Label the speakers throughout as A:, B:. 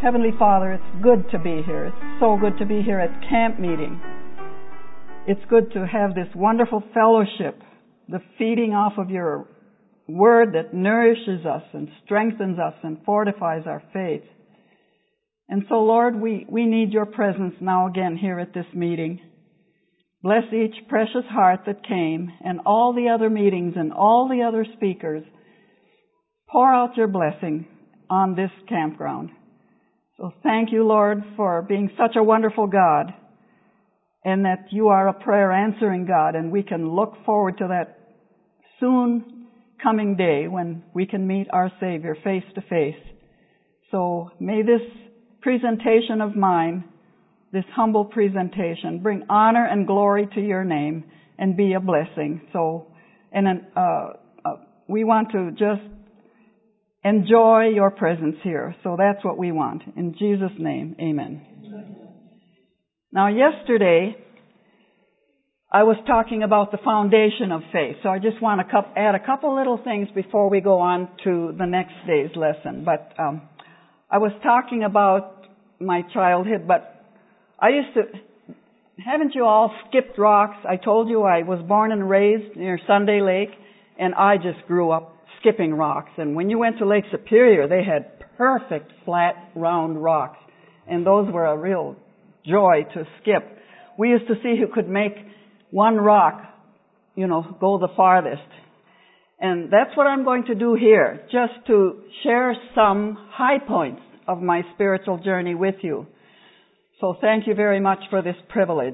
A: Heavenly Father, it's good to be here. It's so good to be here at camp meeting. It's good to have this wonderful fellowship, the feeding off of your word that nourishes us and strengthens us and fortifies our faith. And so, Lord, we need your presence now again here at this meeting. Bless each precious heart that came and all the other meetings and all the other speakers. Pour out your blessing on this campground. So thank you, Lord, for being such a wonderful God, and that you are a prayer answering God, and we can look forward to that soon coming day when we can meet our Savior face to face. So may this presentation of mine, this humble presentation, bring honor and glory to your name and be a blessing. So, we want to just enjoy your presence here. So that's what we want. In Jesus' name, amen. Now, yesterday, I was talking about the foundation of faith. So I just want to add a couple little things before we go on to the next day's lesson. But I was talking about my childhood, but haven't you all skipped rocks? I told you I was born and raised near Sunday Lake, and I just grew up skipping rocks. And when you went to Lake Superior, they had perfect flat, round rocks. And those were a real joy to skip. We used to see who could make one rock, go the farthest. And that's what I'm going to do here, just to share some high points of my spiritual journey with you. So thank you very much for this privilege.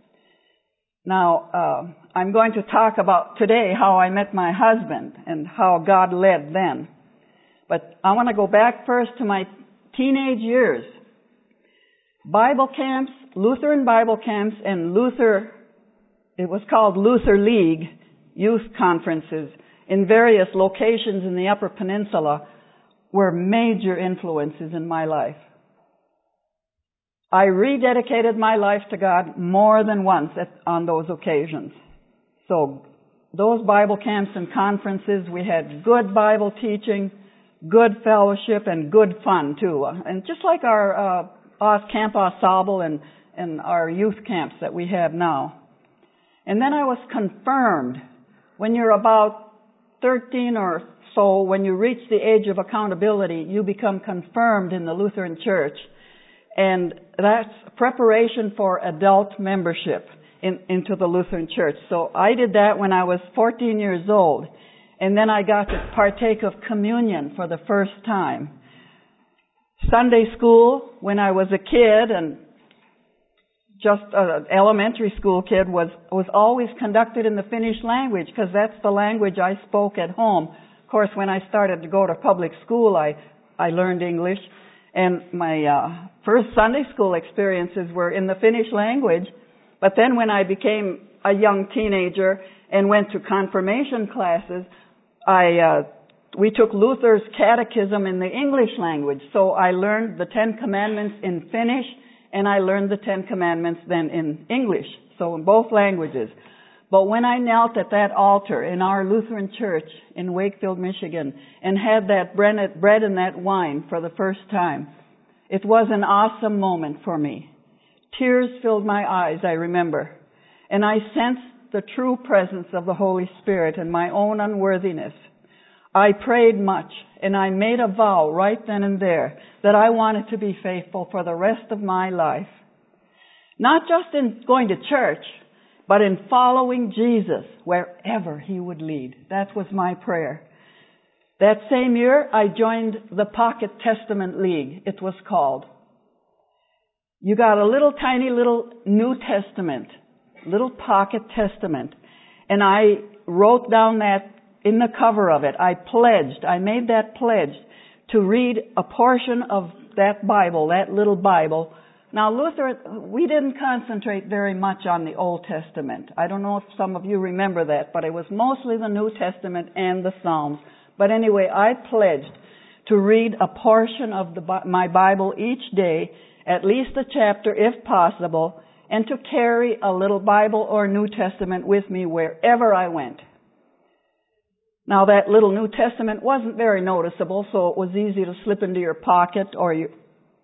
A: Now, I'm going to talk about today how I met my husband and how God led then. But I want to go back first to my teenage years. Bible camps, Lutheran Bible camps, and it was called Luther League youth conferences in various locations in the Upper Peninsula were major influences in my life. I rededicated my life to God more than once on those occasions. So those Bible camps and conferences, we had good Bible teaching, good fellowship, and good fun too. And just like our Camp Ensemble and our youth camps that we have now. And then I was confirmed. When you're about 13 or so, when you reach the age of accountability, you become confirmed in the Lutheran Church. And that's preparation for adult membership into the Lutheran Church. So I did that when I was 14 years old. And then I got to partake of communion for the first time. Sunday school, when I was a kid and just an elementary school kid, was always conducted in the Finnish language because that's the language I spoke at home. Of course, when I started to go to public school, I learned English. And my first Sunday school experiences were in the Finnish language. But then when I became a young teenager and went to confirmation classes, we took Luther's catechism in the English language. So I learned the Ten Commandments in Finnish, and I learned the Ten Commandments then in English, so in both languages. But when I knelt at that altar in our Lutheran church in Wakefield, Michigan, and had that bread and that wine for the first time, it was an awesome moment for me. Tears filled my eyes, I remember. And I sensed the true presence of the Holy Spirit and my own unworthiness. I prayed much, and I made a vow right then and there that I wanted to be faithful for the rest of my life. Not just in going to church, but in following Jesus wherever He would lead. That was my prayer. That same year, I joined the Pocket Testament League, it was called. You got a tiny little New Testament, little pocket testament, and I wrote down that in the cover of it. I made that pledge to read a portion of that Bible, that little Bible. Now, Luther, we didn't concentrate very much on the Old Testament. I don't know if some of you remember that, but it was mostly the New Testament and the Psalms. But anyway, I pledged to read a portion of my Bible each day, at least a chapter if possible, and to carry a little Bible or New Testament with me wherever I went. Now, that little New Testament wasn't very noticeable, so it was easy to slip into your pocket or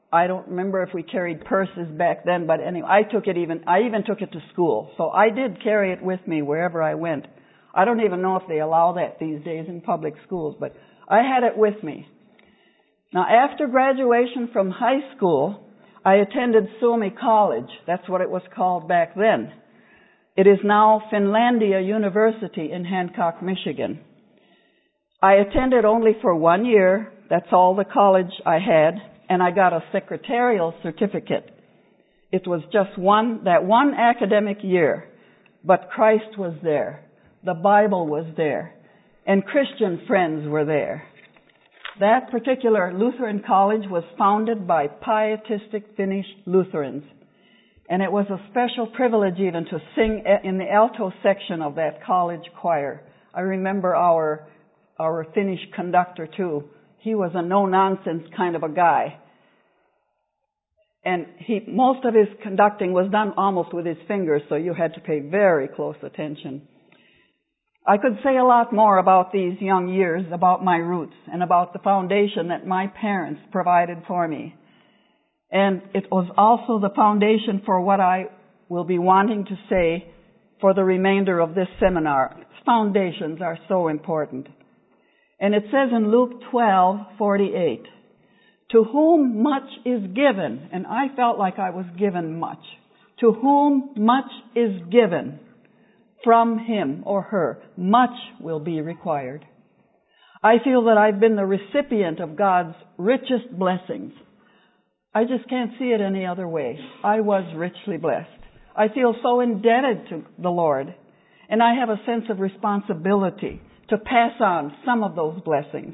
A: I don't remember if we carried purses back then, but anyway, I even took it to school. So I did carry it with me wherever I went. I don't even know if they allow that these days in public schools, but I had it with me. Now, after graduation from high school, I attended Suomi College. That's what it was called back then. It is now Finlandia University in Hancock, Michigan. I attended only for 1 year. That's all the college I had. And I got a secretarial certificate. It was just that one academic year. But Christ was there. The Bible was there. And Christian friends were there. That particular Lutheran college was founded by pietistic Finnish Lutherans. And it was a special privilege even to sing in the alto section of that college choir. I remember our Finnish conductor too. He was a no-nonsense kind of a guy. And most of his conducting was done almost with his fingers, so you had to pay very close attention. I could say a lot more about these young years, about my roots, and about the foundation that my parents provided for me. And it was also the foundation for what I will be wanting to say for the remainder of this seminar. Foundations are so important. And it says in Luke 12:48, to whom much is given, and I felt like I was given much. To whom much is given, from him or her, much will be required. I feel that I've been the recipient of God's richest blessings. I just can't see it any other way. I was richly blessed. I feel so indebted to the Lord, and I have a sense of responsibility to pass on some of those blessings.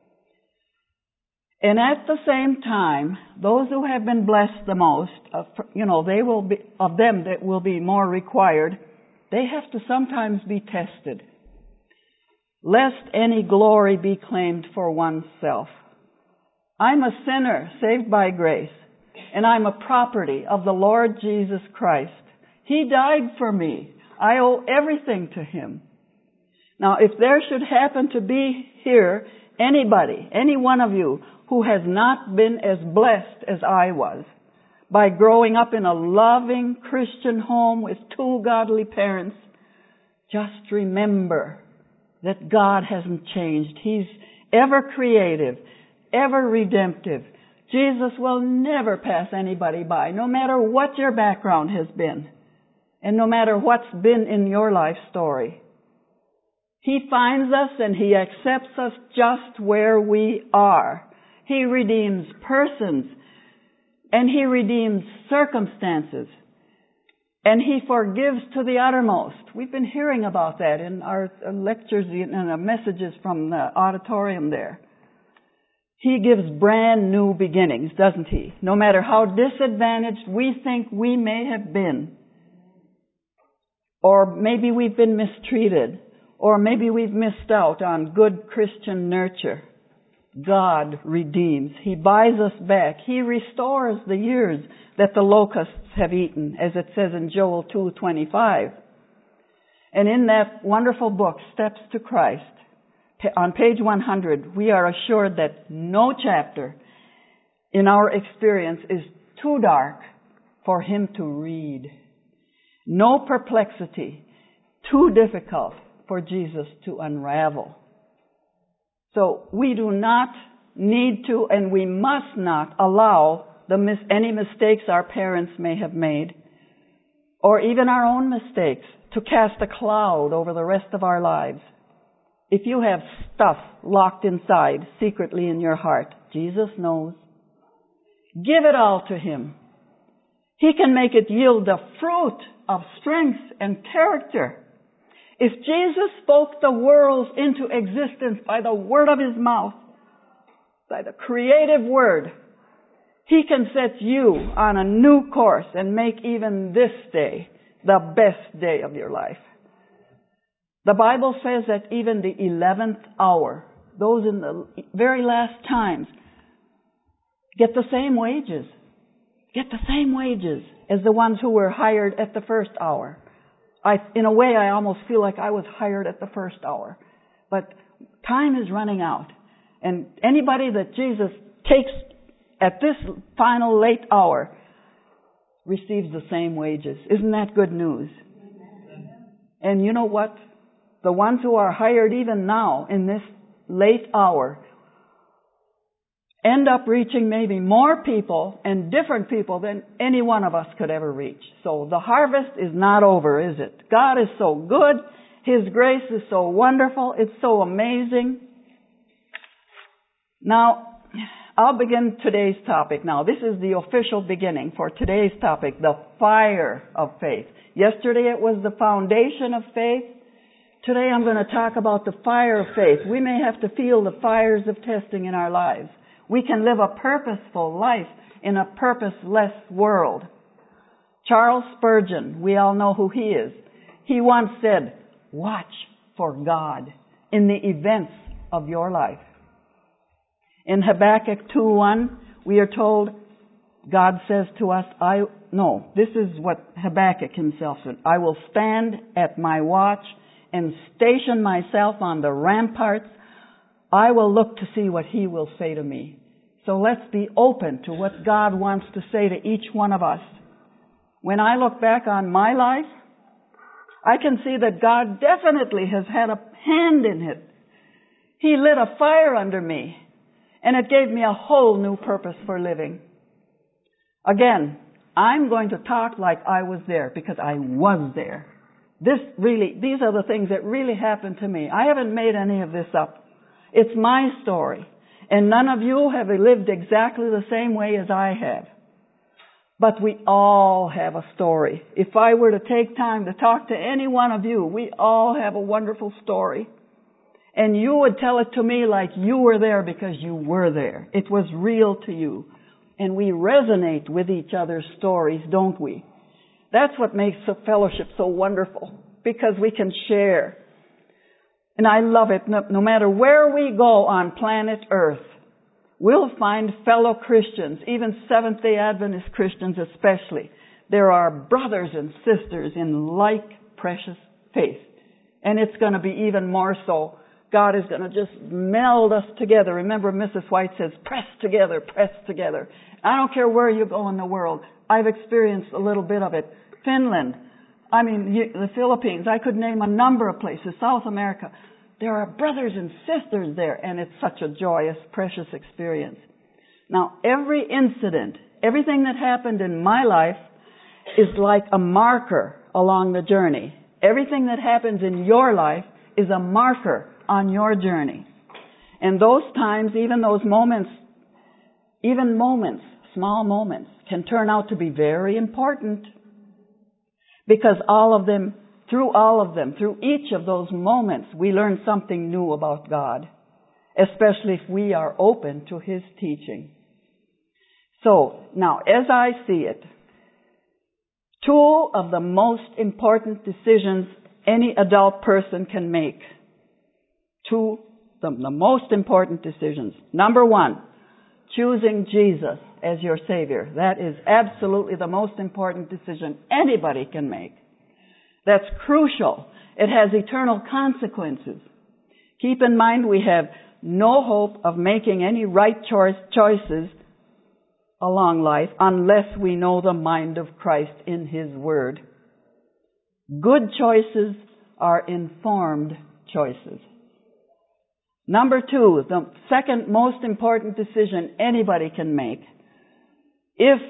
A: And at the same time, those who have been blessed the most, they will be, of them that will be more required, they have to sometimes be tested, lest any glory be claimed for oneself. I'm a sinner saved by grace, and I'm a property of the Lord Jesus Christ. He died for me. I owe everything to Him. Now, if there should happen to be here anybody, any one of you, who has not been as blessed as I was, by growing up in a loving Christian home with two godly parents, just remember that God hasn't changed. He's ever creative, ever redemptive. Jesus will never pass anybody by, no matter what your background has been, and no matter what's been in your life story. He finds us and He accepts us just where we are. He redeems persons, and He redeems circumstances, and He forgives to the uttermost. We've been hearing about that in our lectures and our messages from the auditorium there. He gives brand new beginnings, doesn't He? No matter how disadvantaged we think we may have been, or maybe we've been mistreated, or maybe we've missed out on good Christian nurture. God redeems. He buys us back. He restores the years that the locusts have eaten, as it says in Joel 2:25. And in that wonderful book, Steps to Christ, on page 100, we are assured that no chapter in our experience is too dark for Him to read. No perplexity too difficult for Jesus to unravel. So we do not need to, and we must not allow any mistakes our parents may have made, or even our own mistakes, to cast a cloud over the rest of our lives. If you have stuff locked inside secretly in your heart, Jesus knows. Give it all to Him. He can make it yield the fruit of strength and character. If Jesus spoke the worlds into existence by the word of His mouth, by the creative word, He can set you on a new course and make even this day the best day of your life. The Bible says that even the 11th hour, those in the very last times, get the same wages. Get the same wages as the ones who were hired at the first hour. In a way, I almost feel like I was hired at the first hour. But time is running out. And anybody that Jesus takes at this final late hour, receives the same wages. Isn't that good news? And you know what? The ones who are hired even now in this late hour end up reaching maybe more people and different people than any one of us could ever reach. So the harvest is not over, is it? God is so good. His grace is so wonderful. It's so amazing. Now, I'll begin today's topic now. This is the official beginning for today's topic, the fire of faith. Yesterday it was the foundation of faith. Today I'm going to talk about the fire of faith. We may have to feel the fires of testing in our lives. We can live a purposeful life in a purposeless world. Charles Spurgeon, we all know who he is. He once said, "Watch for God in the events of your life." In Habakkuk 2:1, we are told, God says to us, this is what Habakkuk himself said, "I will stand at my watch and station myself on the ramparts. I will look to see what he will say to me." So let's be open to what God wants to say to each one of us. When I look back on my life, I can see that God definitely has had a hand in it. He lit a fire under me, and it gave me a whole new purpose for living. Again, I'm going to talk like I was there because I was there. These are the things that really happened to me. I haven't made any of this up. It's my story. And none of you have lived exactly the same way as I have. But we all have a story. If I were to take time to talk to any one of you, we all have a wonderful story. And you would tell it to me like you were there because you were there. It was real to you. And we resonate with each other's stories, don't we? That's what makes the fellowship so wonderful, because we can share. And I love it. No matter where we go on planet Earth, we'll find fellow Christians, even Seventh-day Adventist Christians especially. There are brothers and sisters in like precious faith. And it's going to be even more so. God is going to just meld us together. Remember, Mrs. White says, press together, press together. I don't care where you go in the world. I've experienced a little bit of it. Finland, the Philippines, I could name a number of places, South America. There are brothers and sisters there, and it's such a joyous, precious experience. Now, every incident, everything that happened in my life is like a marker along the journey. Everything that happens in your life is a marker on your journey. And those times, even those moments, small moments, can turn out to be very important. Because through each of those moments, we learn something new about God, especially if we are open to His teaching. So, now, as I see it, two of the most important decisions any adult person can make. The most important decisions. Number one, choosing Jesus as your Savior. That is absolutely the most important decision anybody can make. That's crucial. It has eternal consequences. Keep in mind we have no hope of making any right choices along life unless we know the mind of Christ in His Word. Good choices are informed choices. Number two, the second most important decision anybody can make. If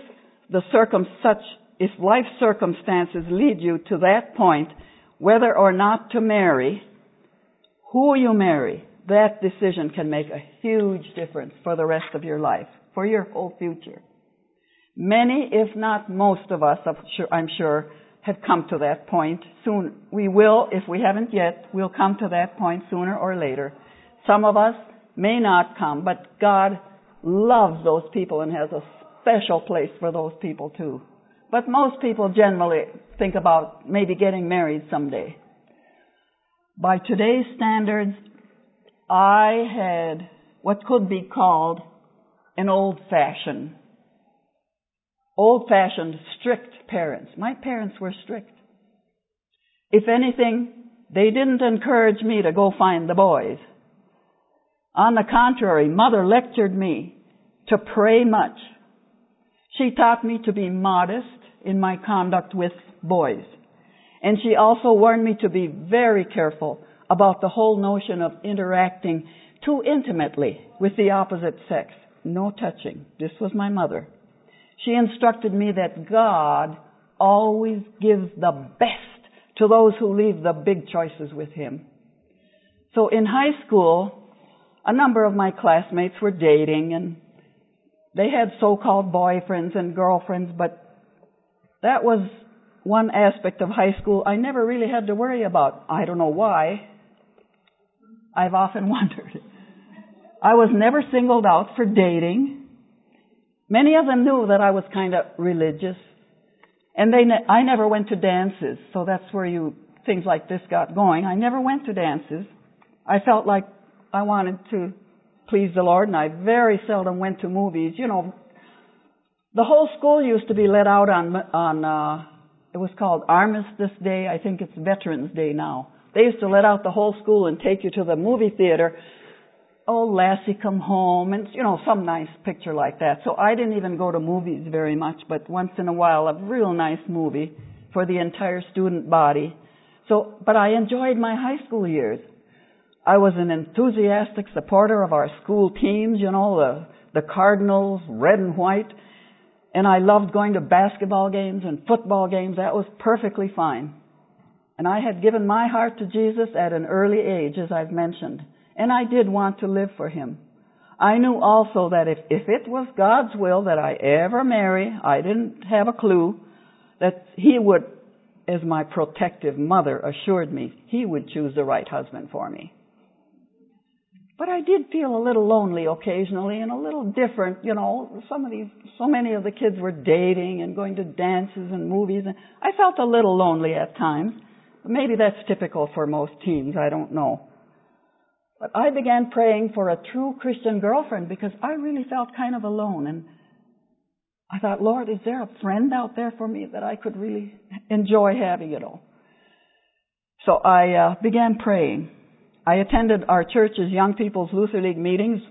A: life circumstances lead you to that point, whether or not to marry, who you marry, that decision can make a huge difference for the rest of your life, for your whole future. Many, if not most of us, I'm sure, have come to that point. Soon we will, if we haven't yet, we'll come to that point sooner or later. Some of us may not come, but God loves those people and has a special place for those people too. But most people generally think about maybe getting married someday. By today's standards, I had what could be called an old-fashioned, strict parents. My parents were strict. If anything, they didn't encourage me to go find the boys. On the contrary, Mother lectured me to pray much. She taught me to be modest in my conduct with boys. And she also warned me to be very careful about the whole notion of interacting too intimately with the opposite sex. No touching. This was my mother. She instructed me that God always gives the best to those who leave the big choices with Him. So in high school, a number of my classmates were dating, and they had so-called boyfriends and girlfriends, but that was one aspect of high school I never really had to worry about. I don't know why. I've often wondered. I was never singled out for dating. Many of them knew that I was kind of religious. And I never went to dances, so that's where things like this got going. I never went to dances. I felt like I wanted to please the Lord, and I very seldom went to movies. You know, the whole school used to be let out on it was called Armistice Day. I think it's Veterans Day now. They used to let out the whole school and take you to the movie theater. Oh, Lassie Come Home, and, you know, some nice picture like that. So I didn't even go to movies very much, but once in a while a real nice movie for the entire student body. But I enjoyed my high school years. I was an enthusiastic supporter of our school teams, you know, the Cardinals, red and white. And I loved going to basketball games and football games. That was perfectly fine. And I had given my heart to Jesus at an early age, as I've mentioned. And I did want to live for Him. I knew also that if it was God's will that I ever marry, I didn't have a clue, that He would, as my protective mother assured me, He would choose the right husband for me. But I did feel a little lonely occasionally and a little different. You know, so many of the kids were dating and going to dances and movies, and I felt a little lonely at times. Maybe that's typical for most teens, I don't know. But I began praying for a true Christian girlfriend because I really felt kind of alone. And I thought, Lord, is there a friend out there for me that I could really enjoy having, you know? So I began praying. I attended our church's Young People's Luther League meetings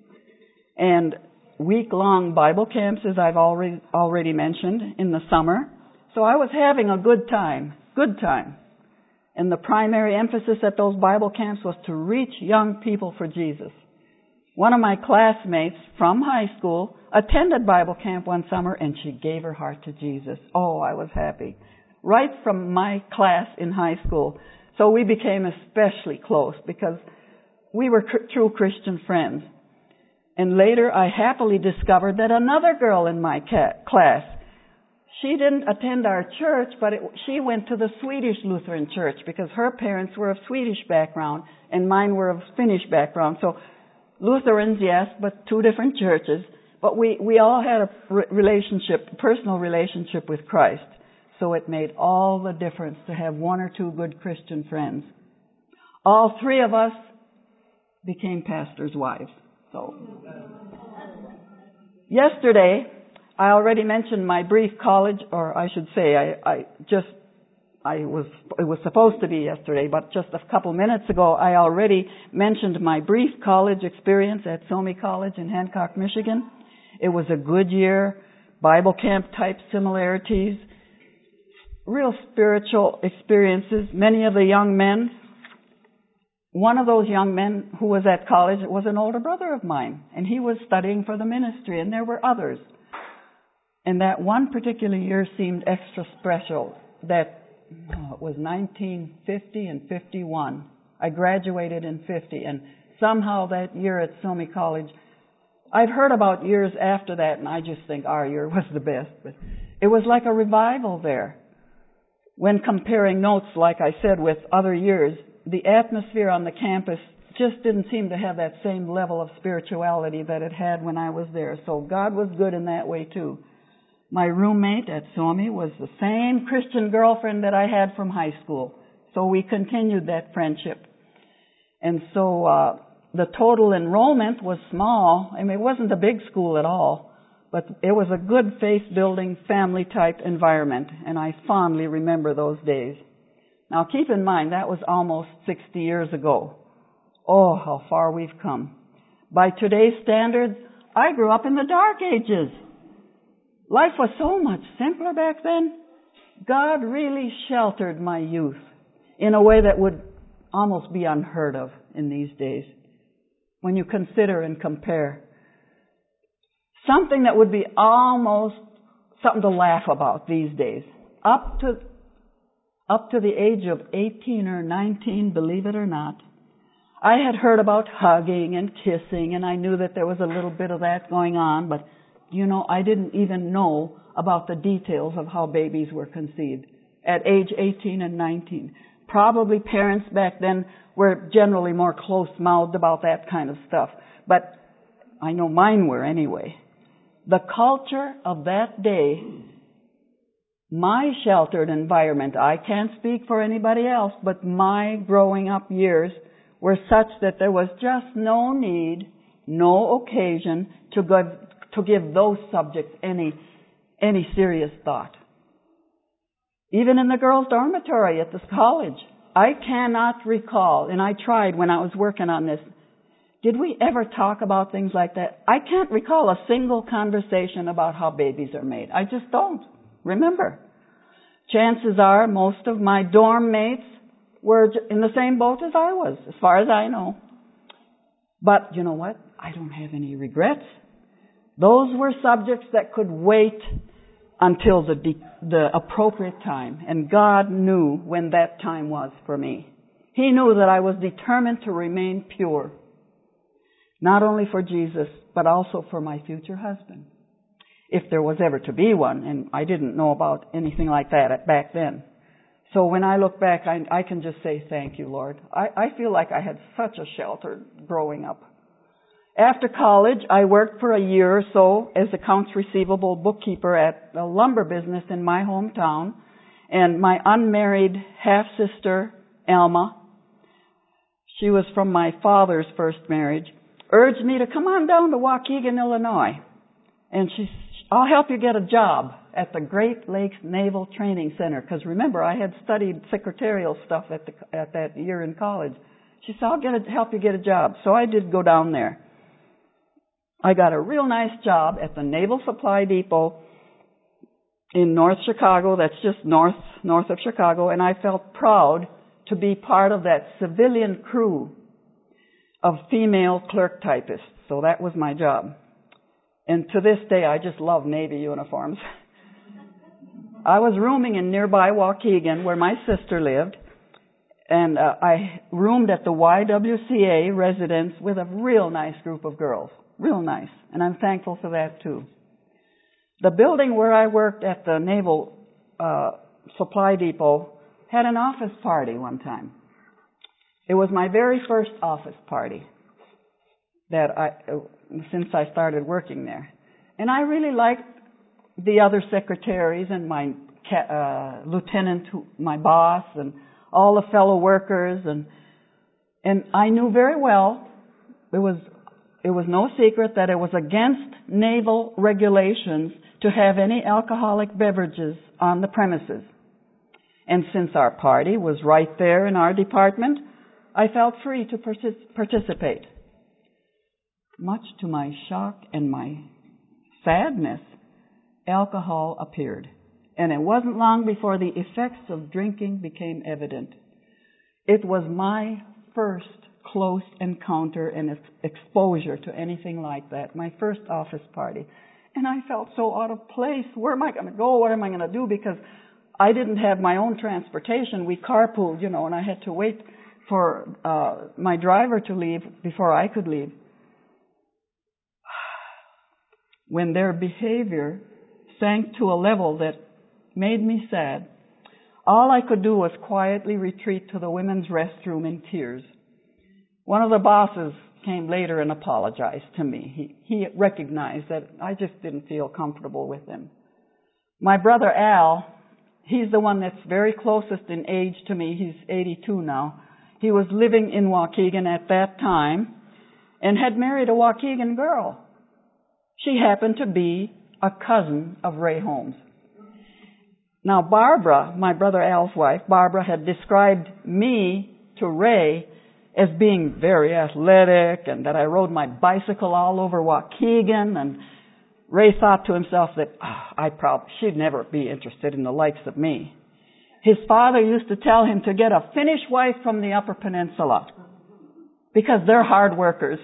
A: and week-long Bible camps, as I've already mentioned, in the summer. So I was having a good time. And the primary emphasis at those Bible camps was to reach young people for Jesus. One of my classmates from high school attended Bible camp one summer, and she gave her heart to Jesus. Oh, I was happy. Right from my class in high school. So we became especially close because we were true Christian friends. And later I happily discovered that another girl in my class, she didn't attend our church, but she went to the Swedish Lutheran Church because her parents were of Swedish background and mine were of Finnish background. So Lutherans, yes, but two different churches. But we all had a personal relationship with Christ. So it made all the difference to have one or two good Christian friends. All three of us became pastors' wives. So yesterday, I already mentioned my brief college, or I should say, it was supposed to be yesterday, but just a couple minutes ago, I already mentioned my brief college experience at Somi College in Hancock, Michigan. It was a good year, Bible camp type similarities, real spiritual experiences. Many of the young men, one of those young men who was at college was an older brother of mine, and he was studying for the ministry, and there were others. And that one particular year seemed extra special. It was 1950 and 51. I graduated in 50, and somehow that year at Somi College, I've heard about years after that, and I just think our year was the best. But it was like a revival there. When comparing notes, like I said, with other years, the atmosphere on the campus just didn't seem to have that same level of spirituality that it had when I was there. So God was good in that way too. My roommate at Somi was the same Christian girlfriend that I had from high school. So we continued that friendship. And so the total enrollment was small. I mean, it wasn't a big school at all. But it was a good faith-building, family-type environment. And I fondly remember those days. Now keep in mind, that was almost 60 years ago. Oh, how far we've come. By today's standards, I grew up in the Dark Ages. Life was so much simpler back then. God really sheltered my youth in a way that would almost be unheard of in these days. When you consider and compare. Something that would be almost something to laugh about these days. Up to the age of 18 or 19, believe it or not, I had heard about hugging and kissing, and I knew that there was a little bit of that going on, but I didn't even know about the details of how babies were conceived at age 18 and 19. Probably parents back then were generally more close-mouthed about that kind of stuff, but I know mine were anyway. The culture of that day, my sheltered environment, I can't speak for anybody else, but my growing up years were such that there was just no need, no occasion to give those subjects any serious thought. Even in the girls' dormitory at this college, I cannot recall, and I tried when I was working on this, did we ever talk about things like that? I can't recall a single conversation about how babies are made. I just don't remember. Chances are most of my dorm mates were in the same boat as I was, as far as I know. But you know what? I don't have any regrets. Those were subjects that could wait until the appropriate time. And God knew when that time was for me. He knew that I was determined to remain pure. Not only for Jesus, but also for my future husband. If there was ever to be one, and I didn't know about anything like that back then. So when I look back, I can just say, thank you, Lord. I feel like I had such a shelter growing up. After college, I worked for a year or so as accounts receivable bookkeeper at a lumber business in my hometown. And my unmarried half-sister, Alma, she was from my father's first marriage, urged me to come on down to Waukegan, Illinois. And I'll help you get a job at the Great Lakes Naval Training Center. Because remember, I had studied secretarial stuff at that year in college. She said, I'll help you get a job. So I did go down there. I got a real nice job at the Naval Supply Depot in North Chicago. That's just north of Chicago. And I felt proud to be part of that civilian crew of female clerk typists. So that was my job. And to this day, I just love Navy uniforms. I was rooming in nearby Waukegan where my sister lived. And I roomed at the YWCA residence with a real nice group of girls. Real nice. And I'm thankful for that too. The building where I worked at the Naval Supply Depot had an office party one time. It was my very first office party since I started working there. And I really liked the other secretaries and my lieutenant, my boss, and all the fellow workers. And I knew very well, it was no secret that it was against naval regulations to have any alcoholic beverages on the premises. And since our party was right there in our department, I felt free to participate. Much to my shock and my sadness, alcohol appeared. And it wasn't long before the effects of drinking became evident. It was my first close encounter and exposure to anything like that, my first office party. And I felt so out of place. Where am I going to go? What am I going to do? Because I didn't have my own transportation. We carpooled, and I had to wait for my driver to leave before I could leave. When their behavior sank to a level that made me sad, all I could do was quietly retreat to the women's restroom in tears. One of the bosses came later and apologized to me. He recognized that I just didn't feel comfortable with him. My brother Al, he's the one that's very closest in age to me. He's 82 now. He was living in Waukegan at that time and had married a Waukegan girl. She happened to be a cousin of Ray Holmes. Now Barbara, my brother Al's wife, Barbara had described me to Ray as being very athletic and that I rode my bicycle all over Waukegan. And Ray thought to himself that she'd never be interested in the likes of me. His father used to tell him to get a Finnish wife from the Upper Peninsula because they're hard workers.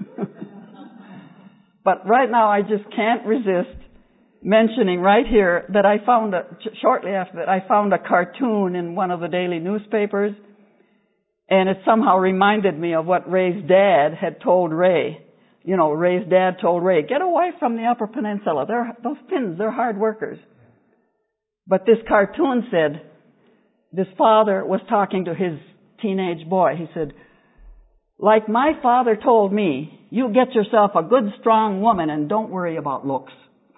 A: But right now I just can't resist mentioning right here that I found shortly after that, I found a cartoon in one of the daily newspapers, and it somehow reminded me of what Ray's dad had told Ray. You know, Ray's dad told Ray, get a wife from the Upper Peninsula. Those Finns, they're hard workers. But this cartoon said, this father was talking to his teenage boy. He said, like my father told me, you get yourself a good, strong woman and don't worry about looks.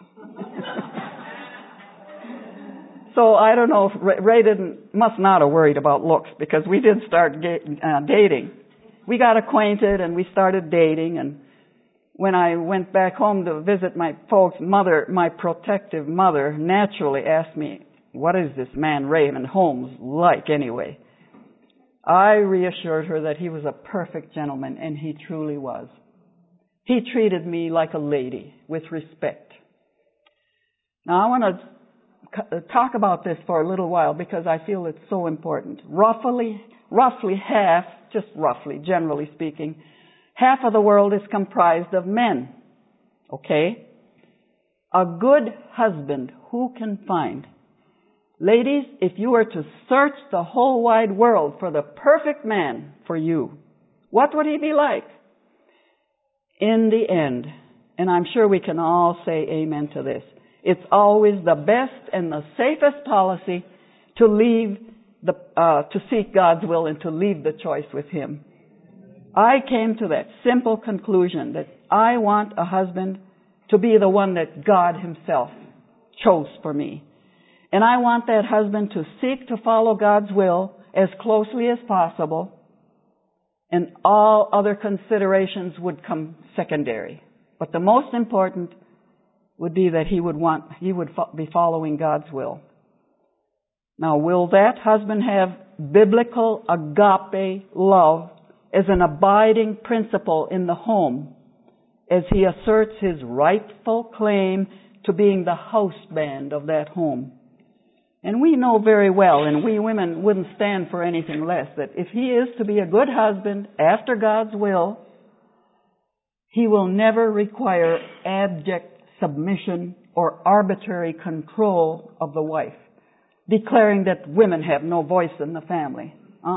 A: So I don't know if Ray must not have worried about looks, because we did start dating. We got acquainted and we started dating, and when I went back home to visit my folks, my protective mother naturally asked me, what is this man Raymond Holmes like anyway? I reassured her that he was a perfect gentleman, and he truly was. He treated me like a lady, with respect. Now I want to talk about this for a little while because I feel it's so important. Roughly half, just roughly, generally speaking, half of the world is comprised of men. Okay? A good husband, who can find? Ladies, if you were to search the whole wide world for the perfect man for you, what would he be like? In the end, and I'm sure we can all say amen to this, it's always the best and the safest policy to seek God's will and to leave the choice with Him. I came to that simple conclusion that I want a husband to be the one that God Himself chose for me. And I want that husband to seek to follow God's will as closely as possible, and all other considerations would come secondary. But the most important would be that he would be following God's will. Now, will that husband have biblical agape love as an abiding principle in the home as he asserts his rightful claim to being the house band of that home? And we know very well, and we women wouldn't stand for anything less, that if he is to be a good husband after God's will, he will never require abject submission or arbitrary control of the wife, declaring that women have no voice in the family.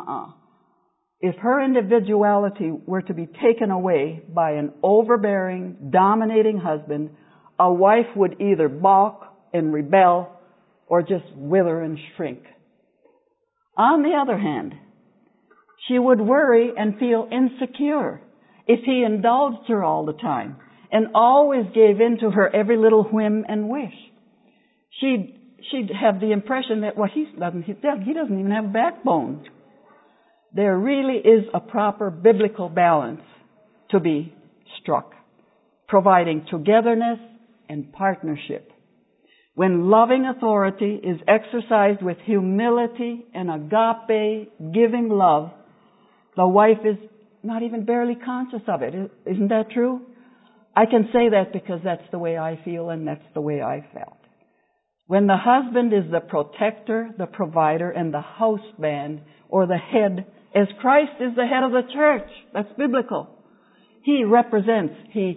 A: If her individuality were to be taken away by an overbearing, dominating husband, a wife would either balk and rebel or just wither and shrink. On the other hand, she would worry and feel insecure if he indulged her all the time and always gave in to her every little whim and wish. She'd have the impression that he doesn't even have a backbone. There really is a proper biblical balance to be struck, providing togetherness and partnership. When loving authority is exercised with humility and agape giving love, the wife is not even barely conscious of it. Isn't that true? I can say that because that's the way I feel and that's the way I felt. When the husband is the protector, the provider, and the house band, or the head, as Christ is the head of the church, that's biblical. He represents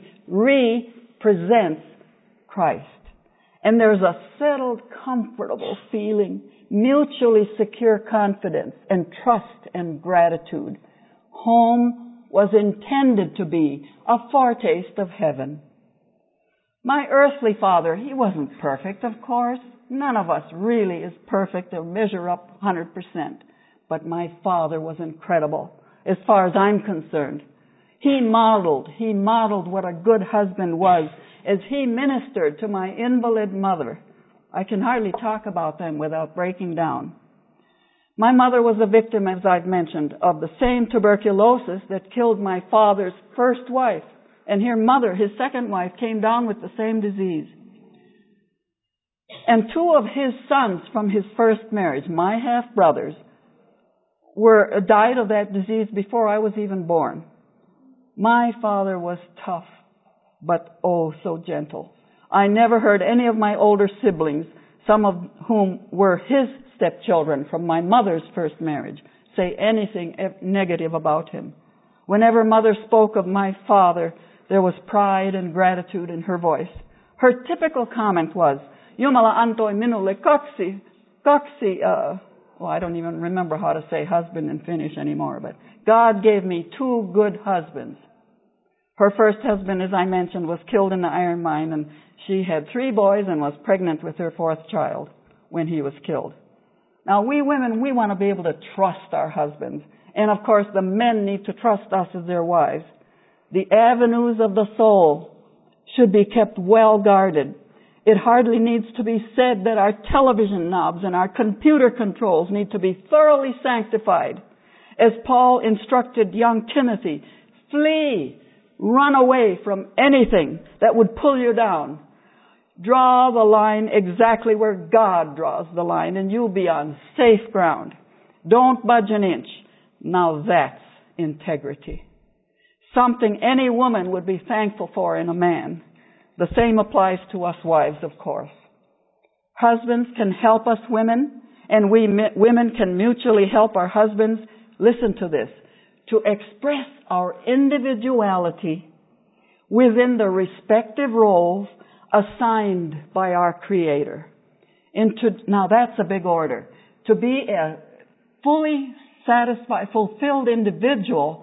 A: Christ. And there's a settled, comfortable feeling, mutually secure confidence, and trust and gratitude. Home was intended to be a foretaste of heaven. My earthly father, he wasn't perfect, of course. None of us really is perfect or measure up 100%. But my father was incredible, as far as I'm concerned. He modeled what a good husband was as he ministered to my invalid mother. I can hardly talk about them without breaking down. My mother was a victim, as I've mentioned, of the same tuberculosis that killed my father's first wife. And her mother, his second wife, came down with the same disease. And two of his sons from his first marriage, my half-brothers, died of that disease before I was even born. My father was tough, but oh so gentle. I never heard any of my older siblings, some of whom were his stepchildren from my mother's first marriage, say anything negative about him. Whenever Mother spoke of my father, there was pride and gratitude in her voice. Her typical comment was, Jumala antoi minulle kaksi, I don't even remember how to say husband in Finnish anymore, but God gave me 2 good husbands. Her first husband, as I mentioned, was killed in the iron mine, and she had 3 boys and was pregnant with her 4th child when he was killed. Now, we women, we want to be able to trust our husbands. And of course, the men need to trust us as their wives. The avenues of the soul should be kept well guarded. It hardly needs to be said that our television knobs and our computer controls need to be thoroughly sanctified. As Paul instructed young Timothy, flee, run away from anything that would pull you down. Draw the line exactly where God draws the line, and you'll be on safe ground. Don't budge an inch. Now that's integrity. Something any woman would be thankful for in a man. The same applies to us wives, of course. Husbands can help us women, and we women can mutually help our husbands, listen to this, to express our individuality within the respective roles assigned by our Creator. Now that's a big order. To be a fully satisfied, fulfilled individual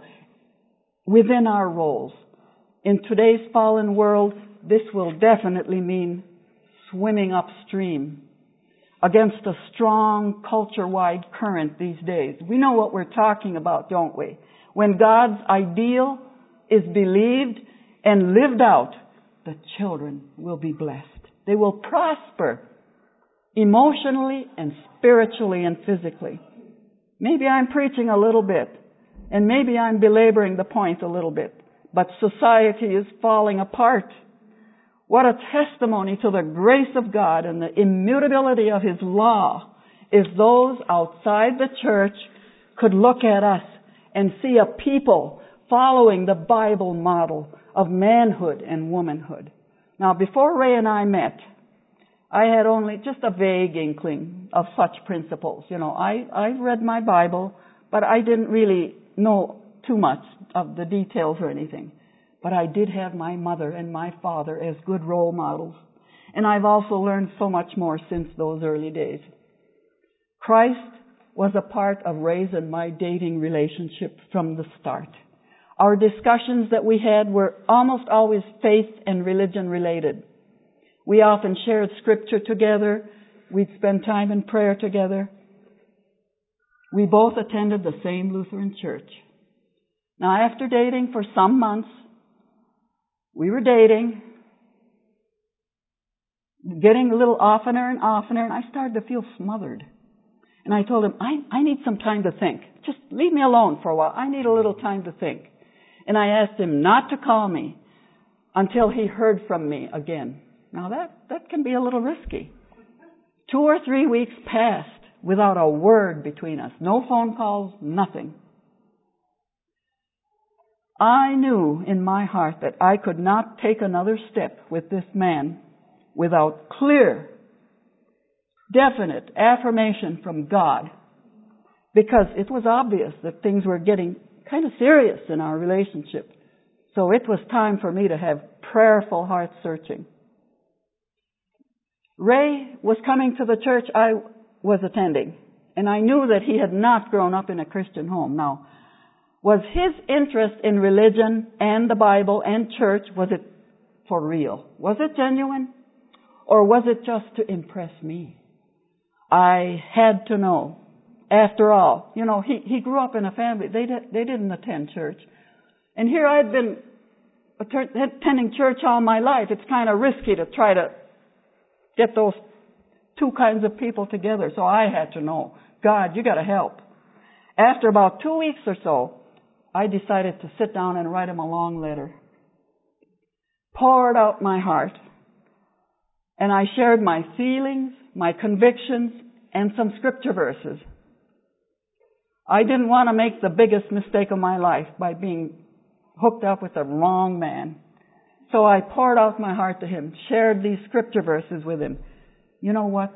A: within our roles. In today's fallen world, this will definitely mean swimming upstream against a strong culture-wide current these days. We know what we're talking about, don't we? When God's ideal is believed and lived out, the children will be blessed. They will prosper emotionally and spiritually and physically. Maybe I'm preaching a little bit, and maybe I'm belaboring the point a little bit, but society is falling apart. What a testimony to the grace of God and the immutability of His law if those outside the church could look at us and see a people following the Bible model of manhood and womanhood. Now, before Ray and I met, I had only just a vague inkling of such principles. You know, I read my Bible, but I didn't really know too much of the details or anything. But I did have my mother and my father as good role models. And I've also learned so much more since those early days. Christ was a part of Ray's and my dating relationship from the start. Our discussions that we had were almost always faith and religion related. We often shared scripture together. We'd spend time in prayer together. We both attended the same Lutheran church. Now, after dating for some months, we were dating, getting a little oftener and oftener, and I started to feel smothered. And I told him, I need some time to think. Just leave me alone for a while. I need a little time to think. And I asked him not to call me until he heard from me again. Now that can be a little risky. 2 or 3 weeks passed without a word between us. No phone calls, nothing. I knew in my heart that I could not take another step with this man without clear, definite affirmation from God, because it was obvious that things were getting kind of serious in our relationship. So it was time for me to have prayerful heart searching. Ray was coming to the church I was attending, and I knew that he had not grown up in a Christian home. Now, was his interest in religion and the Bible and church, was it for real? Was it genuine? Or was it just to impress me? I had to know. After all, you know, he grew up in a family. They didn't attend church. And here I had been attending church all my life. It's kind of risky to try to get those two kinds of people together. So I had to know, God, you got to help. After about 2 weeks or so, I decided to sit down and write him a long letter. Poured out my heart. And I shared my feelings, my convictions, and some scripture verses. I didn't want to make the biggest mistake of my life by being hooked up with the wrong man. So I poured out my heart to him, shared these scripture verses with him. You know what?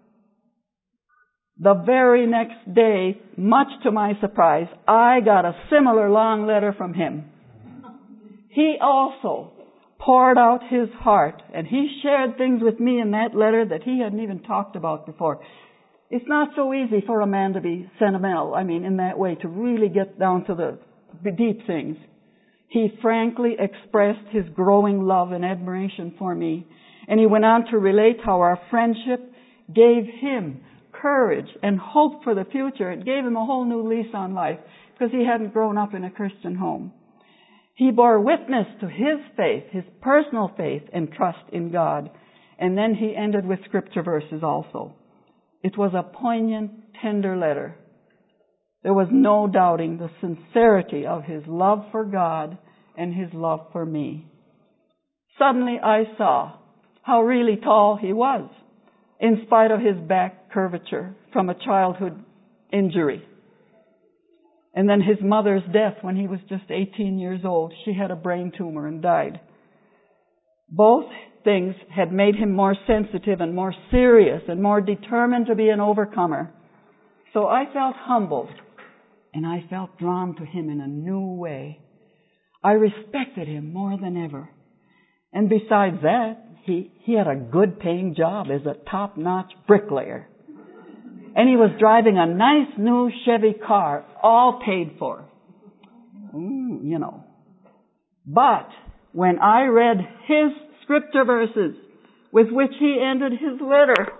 A: The very next day, much to my surprise, I got a similar long letter from him. He also poured out his heart, and he shared things with me in that letter that he hadn't even talked about before. It's not so easy for a man to be sentimental, in that way, to really get down to the deep things. He frankly expressed his growing love and admiration for me, and he went on to relate how our friendship gave him courage and hope for the future. It gave him a whole new lease on life because he hadn't grown up in a Christian home. He bore witness to his faith, his personal faith and trust in God. And then he ended with scripture verses also. It was a poignant, tender letter. There was no doubting the sincerity of his love for God and his love for me. Suddenly I saw how really tall he was, in spite of his back curvature from a childhood injury. And then his mother's death when he was just 18 years old. She had a brain tumor and died. Both things had made him more sensitive and more serious and more determined to be an overcomer. So I felt humbled and I felt drawn to him in a new way. I respected him more than ever. And besides that, he had a good paying job as a top-notch bricklayer. And he was driving a nice new Chevy car, all paid for. But when I read his scripture verses with which he ended his letter,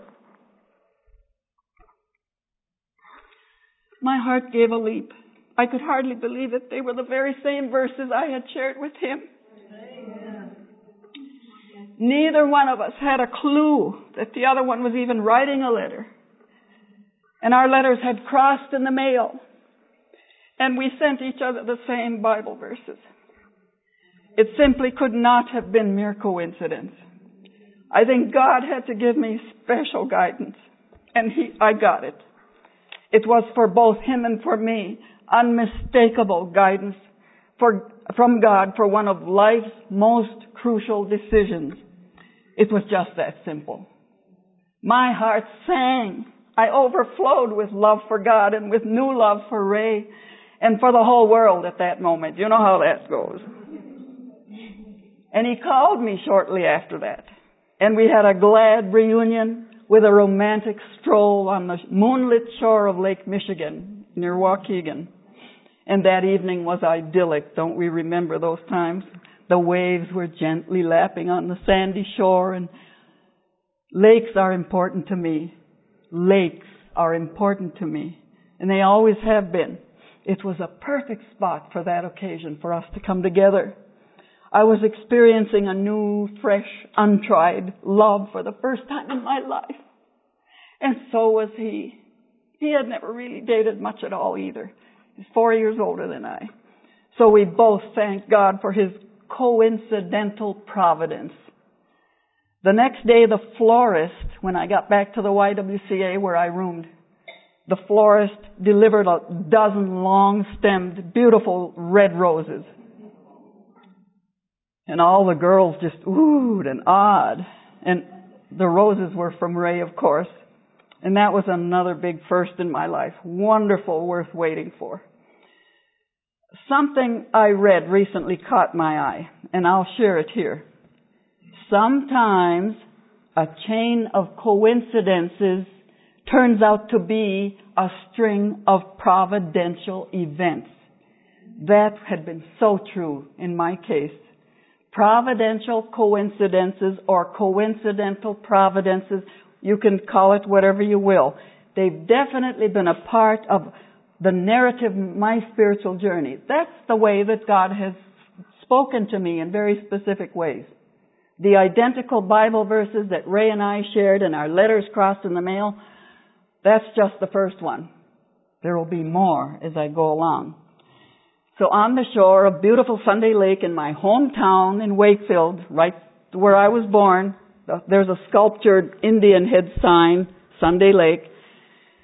A: my heart gave a leap. I could hardly believe it. They were the very same verses I had shared with him. Amen. Neither one of us had a clue that the other one was even writing a letter. And our letters had crossed in the mail. And we sent each other the same Bible verses. It simply could not have been mere coincidence. I think God had to give me special guidance. And I got it. It was for both him and for me, unmistakable guidance from God for one of life's most crucial decisions. It was just that simple. My heart sang. I overflowed with love for God and with new love for Ray and for the whole world at that moment. You know how that goes. And he called me shortly after that. And we had a glad reunion with a romantic stroll on the moonlit shore of Lake Michigan near Waukegan. And that evening was idyllic. Don't we remember those times? The waves were gently lapping on the sandy shore, and lakes are important to me. Lakes are important to me, and they always have been. It was a perfect spot for that occasion for us to come together. I was experiencing a new, fresh, untried love for the first time in my life. And so was he. He had never really dated much at all either. He's 4 years older than I. So we both thanked God for his coincidental providence. The next day, the florist, when I got back to the YWCA where I roomed, the florist delivered a dozen long-stemmed, beautiful red roses. And all the girls just oohed and awed. And the roses were from Ray, of course. And that was another big first in my life. Wonderful, worth waiting for. Something I read recently caught my eye, and I'll share it here. Sometimes a chain of coincidences turns out to be a string of providential events. That had been so true in my case. Providential coincidences or coincidental providences, you can call it whatever you will. They've definitely been a part of the narrative of my spiritual journey. That's the way that God has spoken to me in very specific ways. The identical Bible verses that Ray and I shared and our letters crossed in the mail, that's just the first one. There will be more as I go along. So on the shore of beautiful Sunday Lake in my hometown in Wakefield, right where I was born, there's a sculptured Indian head sign, Sunday Lake.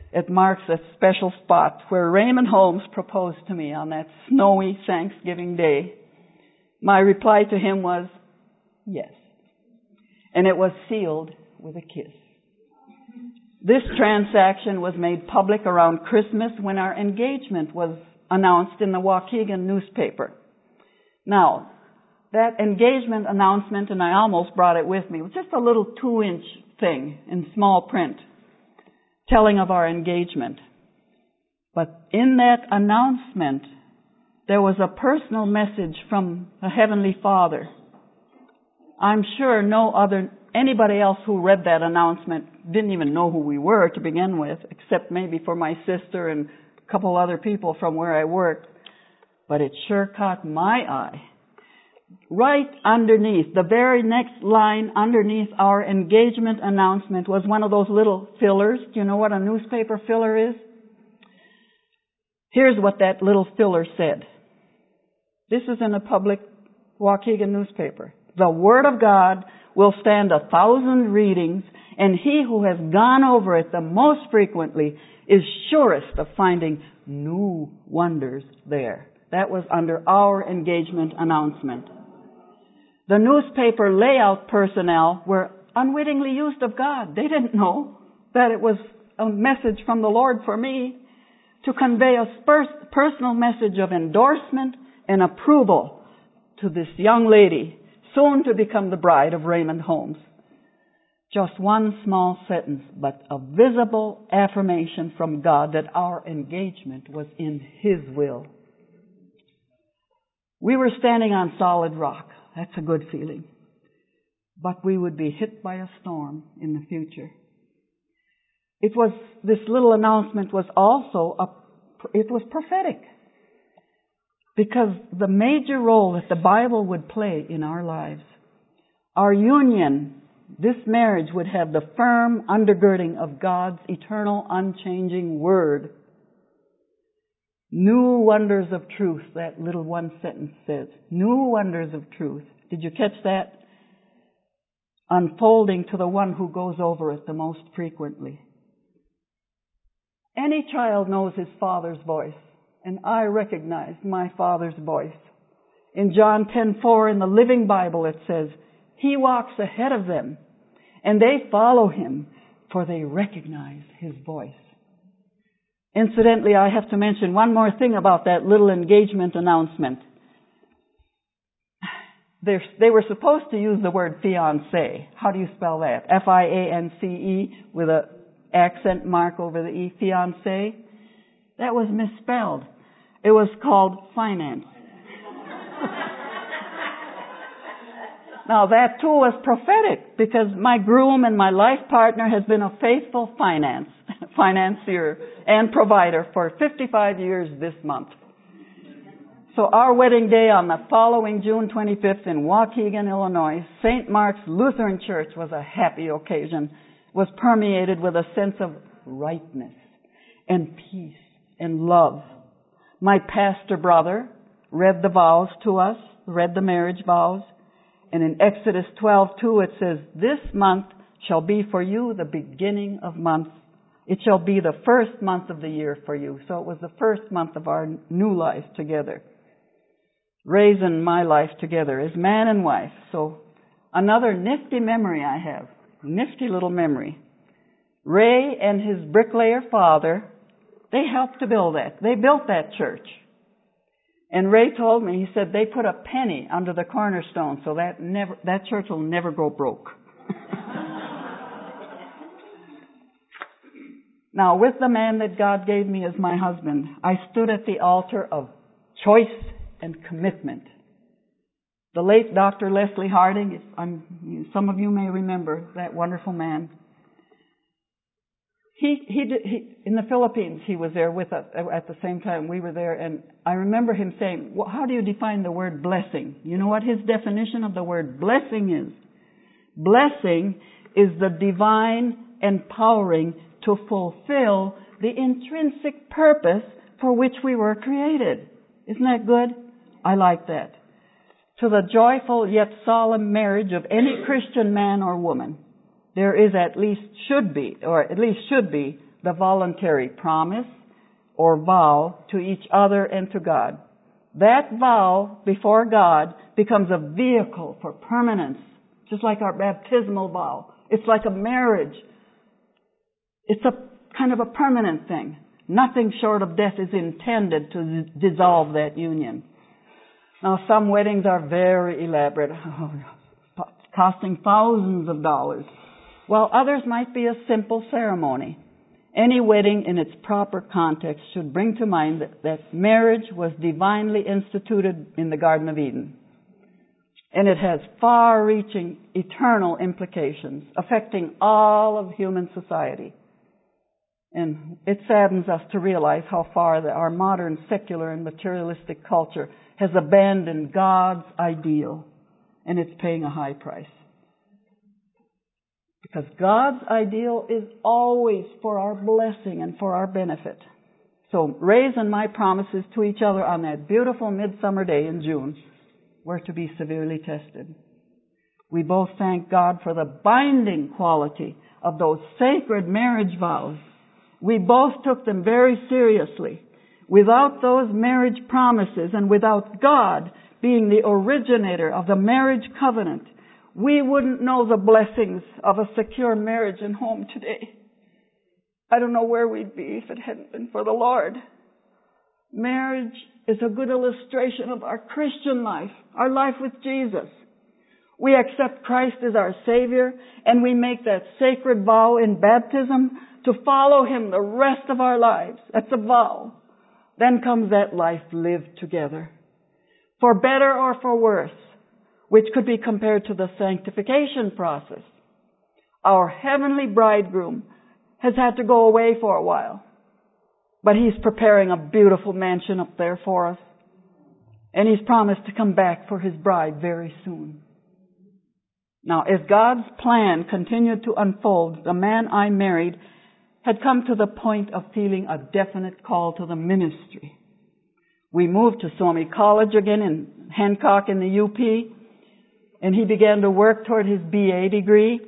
A: It marks a special spot where Raymond Holmes proposed to me on that snowy Thanksgiving Day. My reply to him was, yes. And it was sealed with a kiss. This transaction was made public around Christmas when our engagement was announced in the Waukegan newspaper. Now, that engagement announcement, and I almost brought it with me, was just a little 2-inch thing in small print telling of our engagement. But in that announcement, there was a personal message from the Heavenly Father. I'm sure anybody else who read that announcement didn't even know who we were to begin with, except maybe for my sister and a couple other people from where I worked. But it sure caught my eye. Right underneath, the very next line underneath our engagement announcement was one of those little fillers. Do you know what a newspaper filler is? Here's what that little filler said. This is in a public Waukegan newspaper. The Word of God will stand 1,000 readings, and he who has gone over it the most frequently is surest of finding new wonders there. That was under our engagement announcement. The newspaper layout personnel were unwittingly used of God. They didn't know that it was a message from the Lord for me to convey a personal message of endorsement and approval to this young lady, soon to become the bride of Raymond Holmes. Just one small sentence, but a visible affirmation from God that our engagement was in His will. We were standing on solid rock. That's a good feeling. But we would be hit by a storm in the future. This little announcement was also it was prophetic. Because the major role that the Bible would play in our lives, our union, this marriage would have the firm undergirding of God's eternal, unchanging Word. New wonders of truth, that little one sentence says. New wonders of truth. Did you catch that? Unfolding to the one who goes over it the most frequently. Any child knows his father's voice, and I recognize my Father's voice. In John 10:4 in the Living Bible it says, He walks ahead of them, and they follow Him, for they recognize His voice. Incidentally, I have to mention one more thing about that little engagement announcement. They were supposed to use the word fiancé. How do you spell that? F-I-A-N-C-E with an accent mark over the E, fiancé. That was misspelled. It was called finance. Now that too was prophetic because my groom and my life partner has been a faithful financier and provider for 55 years this month. So our wedding day on the following June 25th in Waukegan, Illinois, St. Mark's Lutheran Church was a happy occasion, was permeated with a sense of rightness and peace and love. My pastor brother read the vows to us, read the marriage vows, and in Exodus 12:2 it says, This month shall be for you the beginning of months. It shall be the first month of the year for you. So it was the first month of our new life together. Raising my life together as man and wife. So another nifty memory I have. Nifty little memory. Ray and his bricklayer father, they helped to build that. They built that church. And Ray told me, he said they put a penny under the cornerstone so that church will never go broke. Now, with the man that God gave me as my husband, I stood at the altar of choice and commitment. The late Dr. Leslie Harding, some of you may remember that wonderful man. He in the Philippines, he was there with us at the same time we were there, and I remember him saying, well, how do you define the word blessing? You know what his definition of the word blessing is? Blessing is the divine empowering to fulfill the intrinsic purpose for which we were created. Isn't that good? I like that. To the joyful yet solemn marriage of any Christian man or woman, there is should be, the voluntary promise or vow to each other and to God. That vow before God becomes a vehicle for permanence, just like our baptismal vow. It's like a marriage. It's a kind of a permanent thing. Nothing short of death is intended to dissolve that union. Now, some weddings are very elaborate, costing thousands of dollars, while others might be a simple ceremony. Any wedding in its proper context should bring to mind that marriage was divinely instituted in the Garden of Eden. And it has far-reaching eternal implications affecting all of human society. And it saddens us to realize how far our modern secular and materialistic culture has abandoned God's ideal, and it's paying a high price. Because God's ideal is always for our blessing and for our benefit. So Ray's and my promises to each other on that beautiful midsummer day in June were to be severely tested. We both thank God for the binding quality of those sacred marriage vows. We both took them very seriously. Without those marriage promises and without God being the originator of the marriage covenant, we wouldn't know the blessings of a secure marriage and home today. I don't know where we'd be if it hadn't been for the Lord. Marriage is a good illustration of our Christian life, our life with Jesus. We accept Christ as our Savior, and we make that sacred vow in baptism to follow Him the rest of our lives. That's a vow. Then comes that life lived together, for better or for worse, which could be compared to the sanctification process. Our heavenly bridegroom has had to go away for a while, but He's preparing a beautiful mansion up there for us, and He's promised to come back for His bride very soon. Now, as God's plan continued to unfold, the man I married had come to the point of feeling a definite call to the ministry. We moved to Suomi College again in Hancock in the UP, and he began to work toward his BA degree.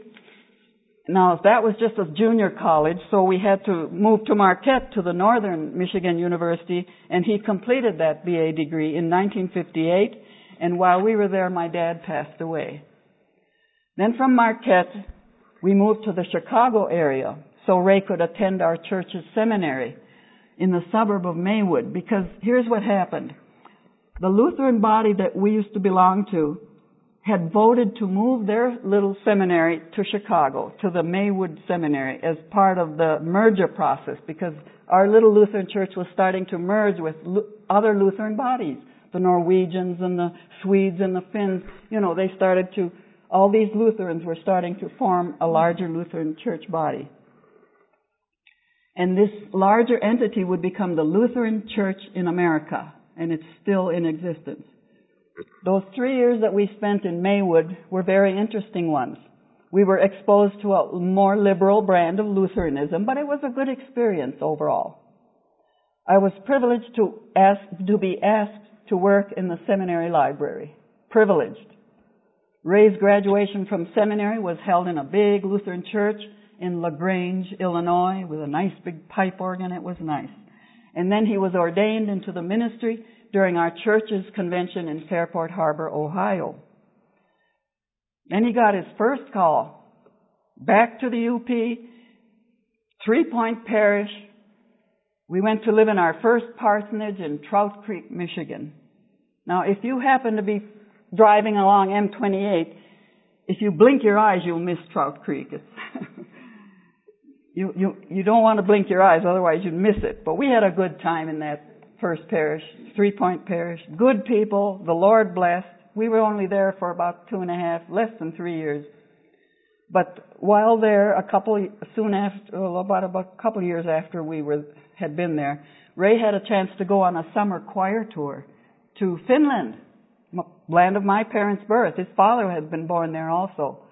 A: Now, that was just a junior college, so we had to move to Marquette to the Northern Michigan University, and he completed that BA degree in 1958, and while we were there, my dad passed away. Then from Marquette, we moved to the Chicago area, so Ray could attend our church's seminary in the suburb of Maywood, because here's what happened. The Lutheran body that we used to belong to had voted to move their little seminary to Chicago, to the Maywood Seminary, as part of the merger process, because our little Lutheran church was starting to merge with other Lutheran bodies. The Norwegians and the Swedes and the Finns, all these Lutherans were starting to form a larger Lutheran church body. And this larger entity would become the Lutheran Church in America, and it's still in existence. Those 3 years that we spent in Maywood were very interesting ones. We were exposed to a more liberal brand of Lutheranism, but it was a good experience overall. I was privileged to be asked to work in the seminary library. Privileged. Ray's graduation from seminary was held in a big Lutheran church in LaGrange, Illinois, with a nice big pipe organ. It was nice. And then he was ordained into the ministry during our church's convention in Fairport Harbor, Ohio. Then he got his first call back to the UP, 3 Point Parish. We went to live in our first parsonage in Trout Creek, Michigan. Now, if you happen to be driving along M28, if you blink your eyes, you'll miss Trout Creek. You don't want to blink your eyes, otherwise you'd miss it. But we had a good time in that first parish, 3 Point Parish. Good people, the Lord blessed. We were only there for about 2.5, less than 3 years. But while there, about a couple years after we had been there, Ray had a chance to go on a summer choir tour to Finland, land of my parents' birth. His father had been born there also.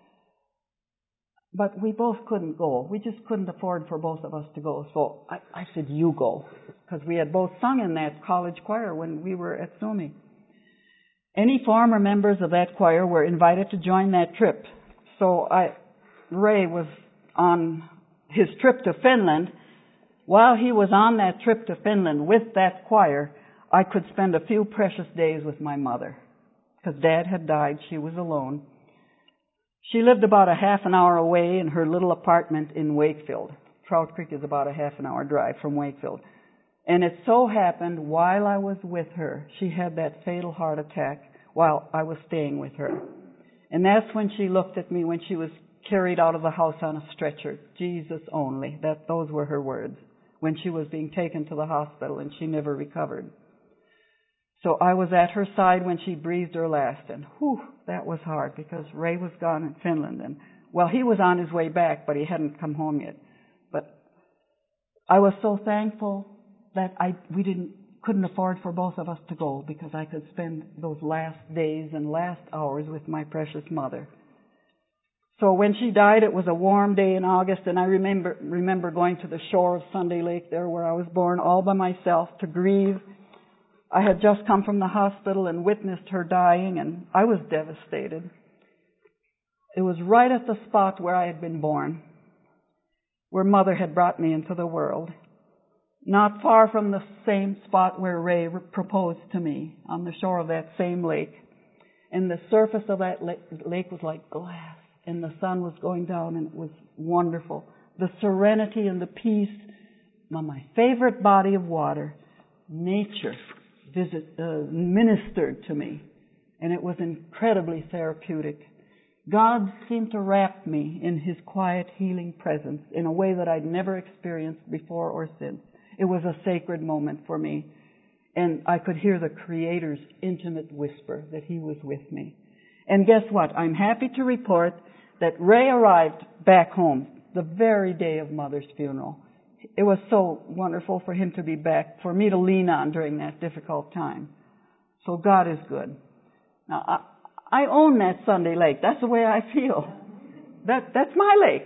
A: But we both couldn't go. We just couldn't afford for both of us to go. So I said, you go. Because we had both sung in that college choir when we were at Suomi. Any former members of that choir were invited to join that trip. So Ray was on his trip to Finland, while he was on that trip to Finland with that choir, I could spend a few precious days with my mother. Because Dad had died, she was alone. She lived about a half an hour away in her little apartment in Wakefield. Trout Creek is about a half an hour drive from Wakefield. And it so happened, while I was with her, she had that fatal heart attack while I was staying with her. And that's when she looked at me when she was carried out of the house on a stretcher. Jesus only. Those were her words. When she was being taken to the hospital and she never recovered. So I was at her side when she breathed her last. And that was hard because Ray was gone in Finland. And he was on his way back, but he hadn't come home yet. But I was so thankful that we couldn't afford for both of us to go because I could spend those last days and last hours with my precious mother. So when she died, it was a warm day in August, and I remember going to the shore of Sunday Lake there where I was born all by myself to grieve. I had just come from the hospital and witnessed her dying, and I was devastated. It was right at the spot where I had been born, where Mother had brought me into the world. Not far from the same spot where Ray proposed to me, on the shore of that same lake. And the surface of that lake was like glass, and the sun was going down, and it was wonderful. The serenity and the peace, my favorite body of water, nature, ministered to me, and it was incredibly therapeutic. God seemed to wrap me in His quiet, healing presence in a way that I'd never experienced before or since. It was a sacred moment for me, and I could hear the Creator's intimate whisper that He was with me. And guess what? I'm happy to report that Ray arrived back home the very day of Mother's funeral. It was so wonderful for him to be back, for me to lean on during that difficult time. So God is good. Now, I own that Sunday Lake. That's the way I feel. That's my lake.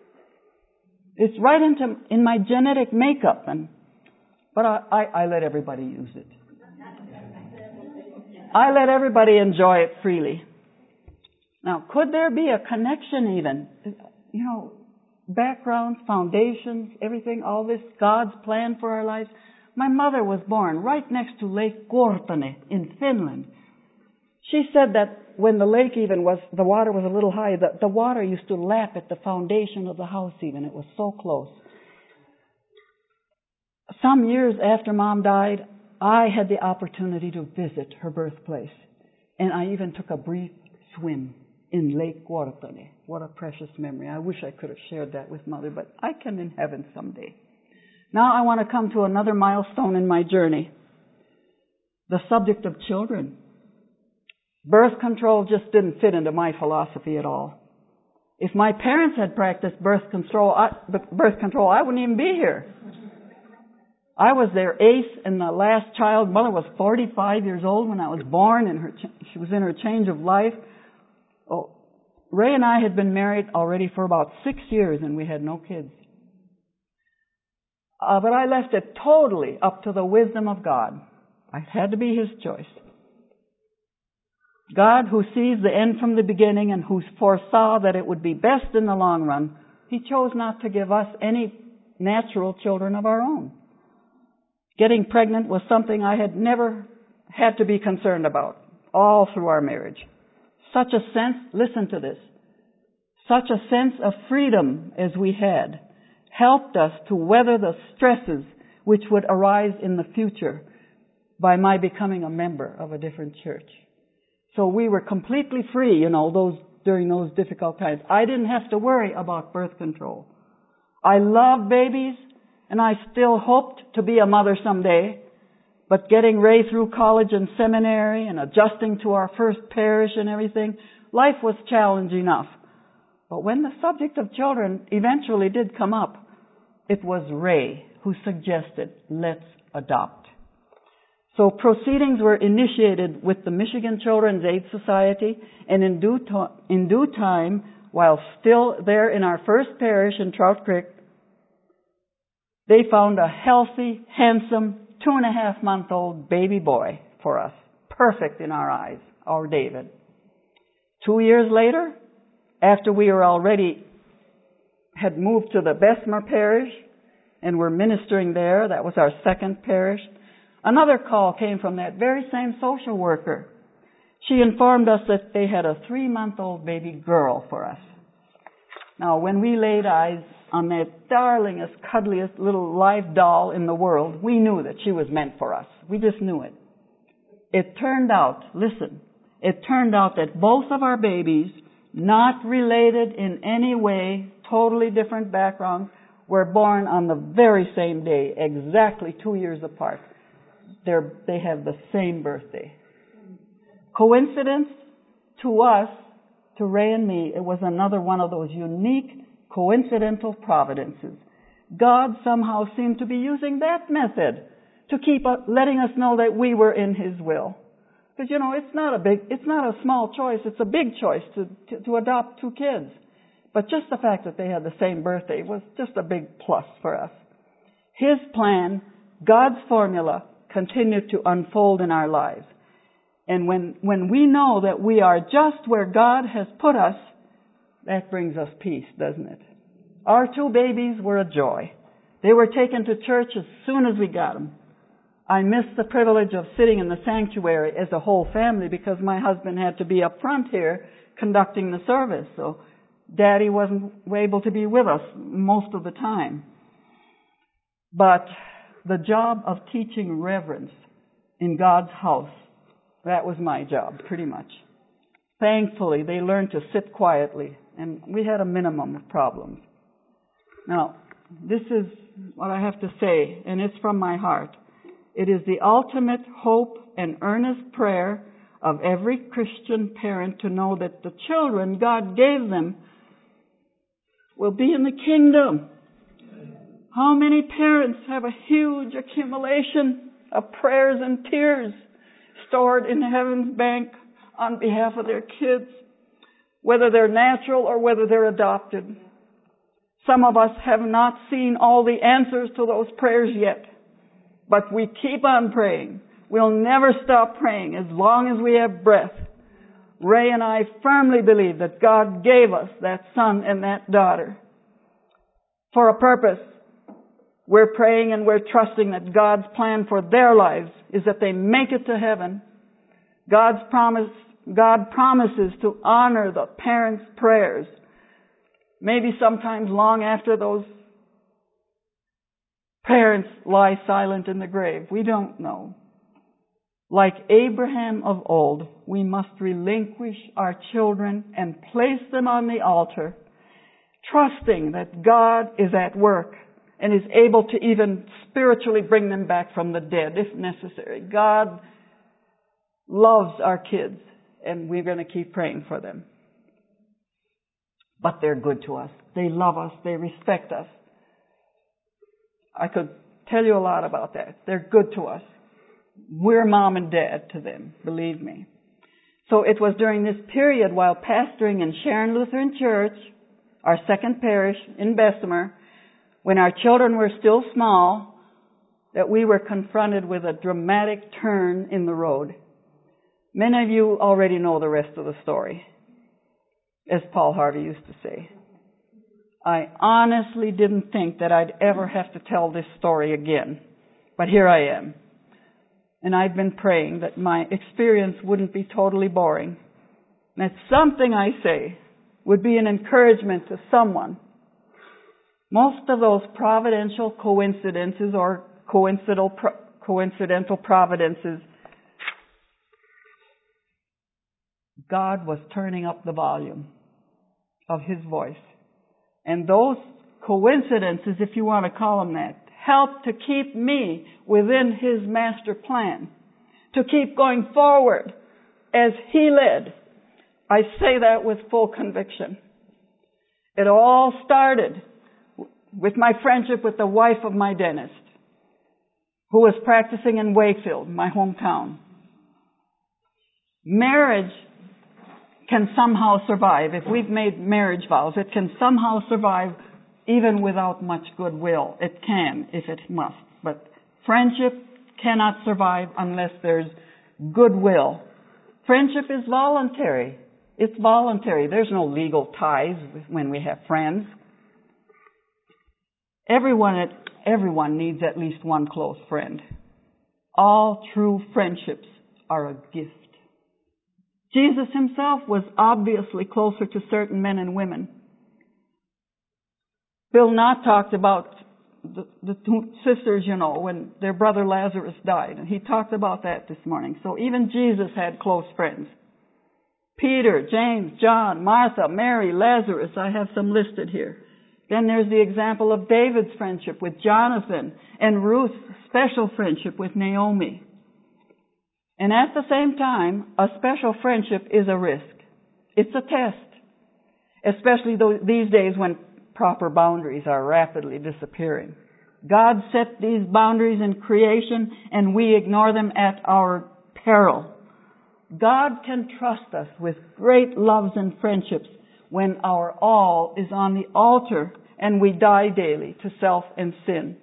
A: It's right in my genetic makeup, but I let everybody use it. I let everybody enjoy it freely. Now, could there be a connection even? Backgrounds, foundations, everything, all this, God's plan for our lives. My mother was born right next to Lake Gortane in Finland. She said that when the lake the water was a little high, the water used to lap at the foundation of the house even. It was so close. Some years after Mom died, I had the opportunity to visit her birthplace. And I even took a brief swim in Lake Gortane. What a precious memory. I wish I could have shared that with Mother, but I can in heaven someday. Now I want to come to another milestone in my journey. The subject of children. Birth control just didn't fit into my philosophy at all. If my parents had practiced birth control, I wouldn't even be here. I was their ace and the last child. Mother was 45 years old when I was born, and she was in her change of life. Ray and I had been married already for about 6 years, and we had no kids. But I left it totally up to the wisdom of God. It had to be His choice. God, who sees the end from the beginning and who foresaw that it would be best in the long run, He chose not to give us any natural children of our own. Getting pregnant was something I had never had to be concerned about all through our marriage. Such a sense, listen to this, such a sense of freedom as we had helped us to weather the stresses which would arise in the future by my becoming a member of a different church. So we were completely free, during those difficult times. I didn't have to worry about birth control. I loved babies, and I still hoped to be a mother someday. But getting Ray through college and seminary and adjusting to our first parish and everything, life was challenge enough. But when the subject of children eventually did come up, it was Ray who suggested, let's adopt. So proceedings were initiated with the Michigan Children's Aid Society, and in due time, while still there in our first parish in Trout Creek, they found a healthy, handsome, 2.5-month-old baby boy for us. Perfect in our eyes, our David. 2 years later, after we were already had moved to the Bessemer Parish and were ministering there. That was our second parish. Another call came from that very same social worker. She informed us that they had a 3-month-old baby girl for us. Now, when we laid eyes on that darlingest, cuddliest little live doll in the world, we knew that she was meant for us. We just knew it. It turned out that both of our babies, not related in any way, totally different backgrounds, were born on the very same day, exactly 2 years apart. They have the same birthday. Coincidence? To us, to Ray and me, it was another one of those unique, coincidental providences. God somehow seemed to be using that method to keep letting us know that we were in His will. Because, it's not a small choice, it's a big choice to adopt 2 kids. But just the fact that they had the same birthday was just a big plus for us. His plan, God's formula, continued to unfold in our lives. And when we know that we are just where God has put us, that brings us peace, doesn't it? Our 2 babies were a joy. They were taken to church as soon as we got them. I missed the privilege of sitting in the sanctuary as a whole family because my husband had to be up front here conducting the service. So Daddy wasn't able to be with us most of the time. But the job of teaching reverence in God's house, that was my job, pretty much. Thankfully, they learned to sit quietly, and we had a minimum of problems. Now, this is what I have to say, and it's from my heart. It is the ultimate hope and earnest prayer of every Christian parent to know that the children God gave them will be in the kingdom. How many parents have a huge accumulation of prayers and tears stored in heaven's bank on behalf of their kids, whether they're natural or whether they're adopted? Some of us have not seen all the answers to those prayers yet, but we keep on praying. We'll never stop praying as long as we have breath. Ray and I firmly believe that God gave us that son and that daughter for a purpose. We're praying and we're trusting that God's plan for their lives is that they make it to heaven. God promises to honor the parents' prayers, maybe sometimes long after those parents lie silent in the grave. We don't know. Like Abraham of old, we must relinquish our children and place them on the altar, trusting that God is at work and is able to even spiritually bring them back from the dead if necessary. God loves our kids, and we're going to keep praying for them. But they're good to us. They love us. They respect us. I could tell you a lot about that. They're good to us. We're mom and dad to them, believe me. So it was during this period while pastoring in Sharon Lutheran Church, our second parish in Bessemer, when our children were still small, that we were confronted with a dramatic turn in the road. Many of you already know the rest of the story, as Paul Harvey used to say. I honestly didn't think that I'd ever have to tell this story again, but here I am. And I've been praying that my experience wouldn't be totally boring, that something I say would be an encouragement to someone. Most of those providential coincidences or coincidental providences, God was turning up the volume of His voice. And those coincidences, if you want to call them that, helped to keep me within His master plan, to keep going forward as He led. I say that with full conviction. It all started with my friendship with the wife of my dentist, who was practicing in Wakefield, my hometown. Marriage can somehow survive. If we've made marriage vows, it can somehow survive even without much goodwill. It can, if it must. But friendship cannot survive unless there's goodwill. Friendship is voluntary. It's voluntary. There's no legal ties when we have friends. Everyone needs at least one close friend. All true friendships are a gift. Jesus himself was obviously closer to certain men and women. Bill Knott talked about the two sisters, when their brother Lazarus died. And he talked about that this morning. So even Jesus had close friends. Peter, James, John, Martha, Mary, Lazarus. I have some listed here. Then there's the example of David's friendship with Jonathan and Ruth's special friendship with Naomi. And at the same time, a special friendship is a risk. It's a test. Especially these days when proper boundaries are rapidly disappearing. God set these boundaries in creation and we ignore them at our peril. God can trust us with great loves and friendships when our all is on the altar and we die daily to self and sin.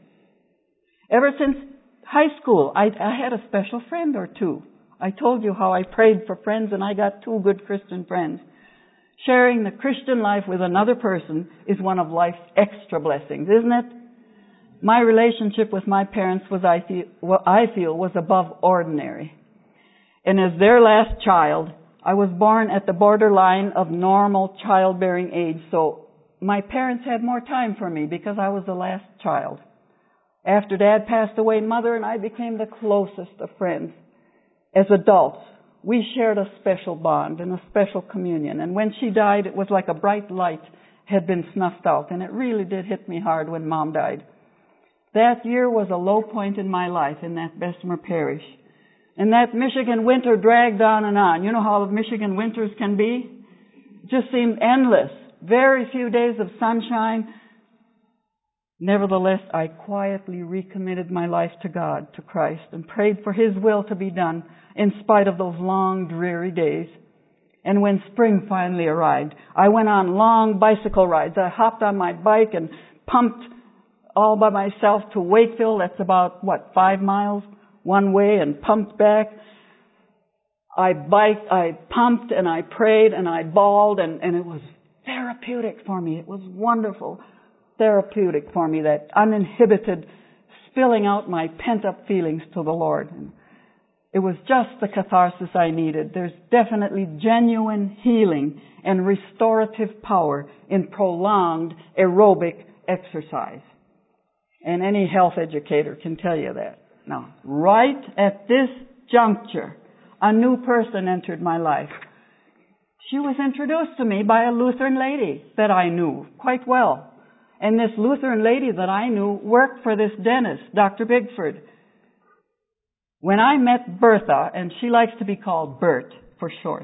A: Ever since high school, I had a special friend or two. I told you how I prayed for friends and I got 2 good Christian friends. Sharing the Christian life with another person is one of life's extra blessings, isn't it? My relationship with my parents I feel was above ordinary. And as their last child, I was born at the borderline of normal childbearing age, so my parents had more time for me because I was the last child. After Dad passed away, Mother and I became the closest of friends. As adults, we shared a special bond and a special communion. And when she died, it was like a bright light had been snuffed out. And it really did hit me hard when Mom died. That year was a low point in my life in that Bessemer Parish. And that Michigan winter dragged on and on. You know how Michigan winters can be? It just seemed endless. Very few days of sunshine. Nevertheless, I quietly recommitted my life to God, to Christ, and prayed for His will to be done in spite of those long, dreary days. And when spring finally arrived, I went on long bicycle rides. I hopped on my bike and pumped all by myself to Wakefield. That's about, 5 miles one way, and pumped back. I pumped and I prayed and I bawled, and it was therapeutic for me. It was wonderful. Therapeutic for me, that uninhibited spilling out my pent-up feelings to the Lord. And it was just the catharsis I needed. There's definitely genuine healing and restorative power in prolonged aerobic exercise. And any health educator can tell you that. Now, right at this juncture, a new person entered my life. She was introduced to me by a Lutheran lady that I knew quite well. And this Lutheran lady that I knew worked for this dentist, Dr. Bigford. When I met Bertha, and she likes to be called Bert for short,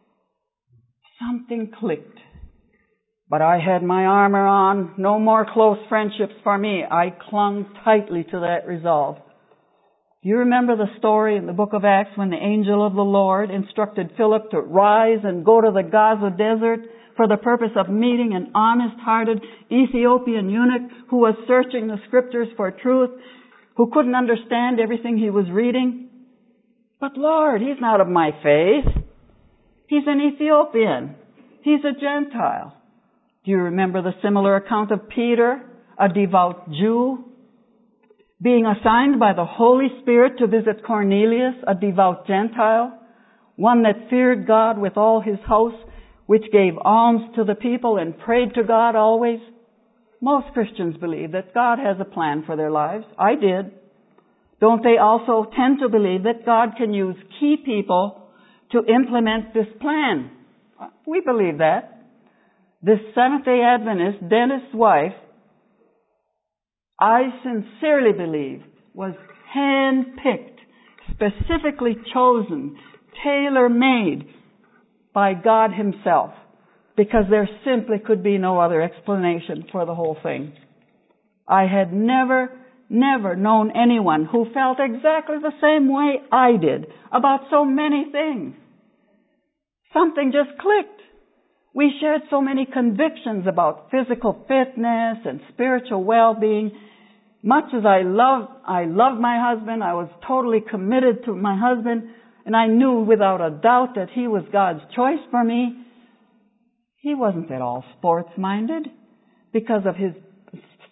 A: something clicked. But I had my armor on, no more close friendships for me. I clung tightly to that resolve. Do you remember the story in the book of Acts when the angel of the Lord instructed Philip to rise and go to the Gaza desert for the purpose of meeting an honest-hearted Ethiopian eunuch who was searching the scriptures for truth, who couldn't understand everything he was reading? But Lord, he's not of my faith. He's an Ethiopian. He's a Gentile. Do you remember the similar account of Peter, a devout Jew, being assigned by the Holy Spirit to visit Cornelius, a devout Gentile, one that feared God with all his house, which gave alms to the people and prayed to God always? Most Christians believe that God has a plan for their lives. I did. Don't they also tend to believe that God can use key people to implement this plan? We believe that. This Seventh-day Adventist dentist's wife, I sincerely believe, was hand-picked, specifically chosen, tailor-made by God Himself, because there simply could be no other explanation for the whole thing. I had never known anyone who felt exactly the same way I did about so many things. Something just clicked. We shared so many convictions about physical fitness and spiritual well-being. Much as I loved my husband, I was totally committed to my husband, and I knew without a doubt that he was God's choice for me. He wasn't at all sports-minded because of his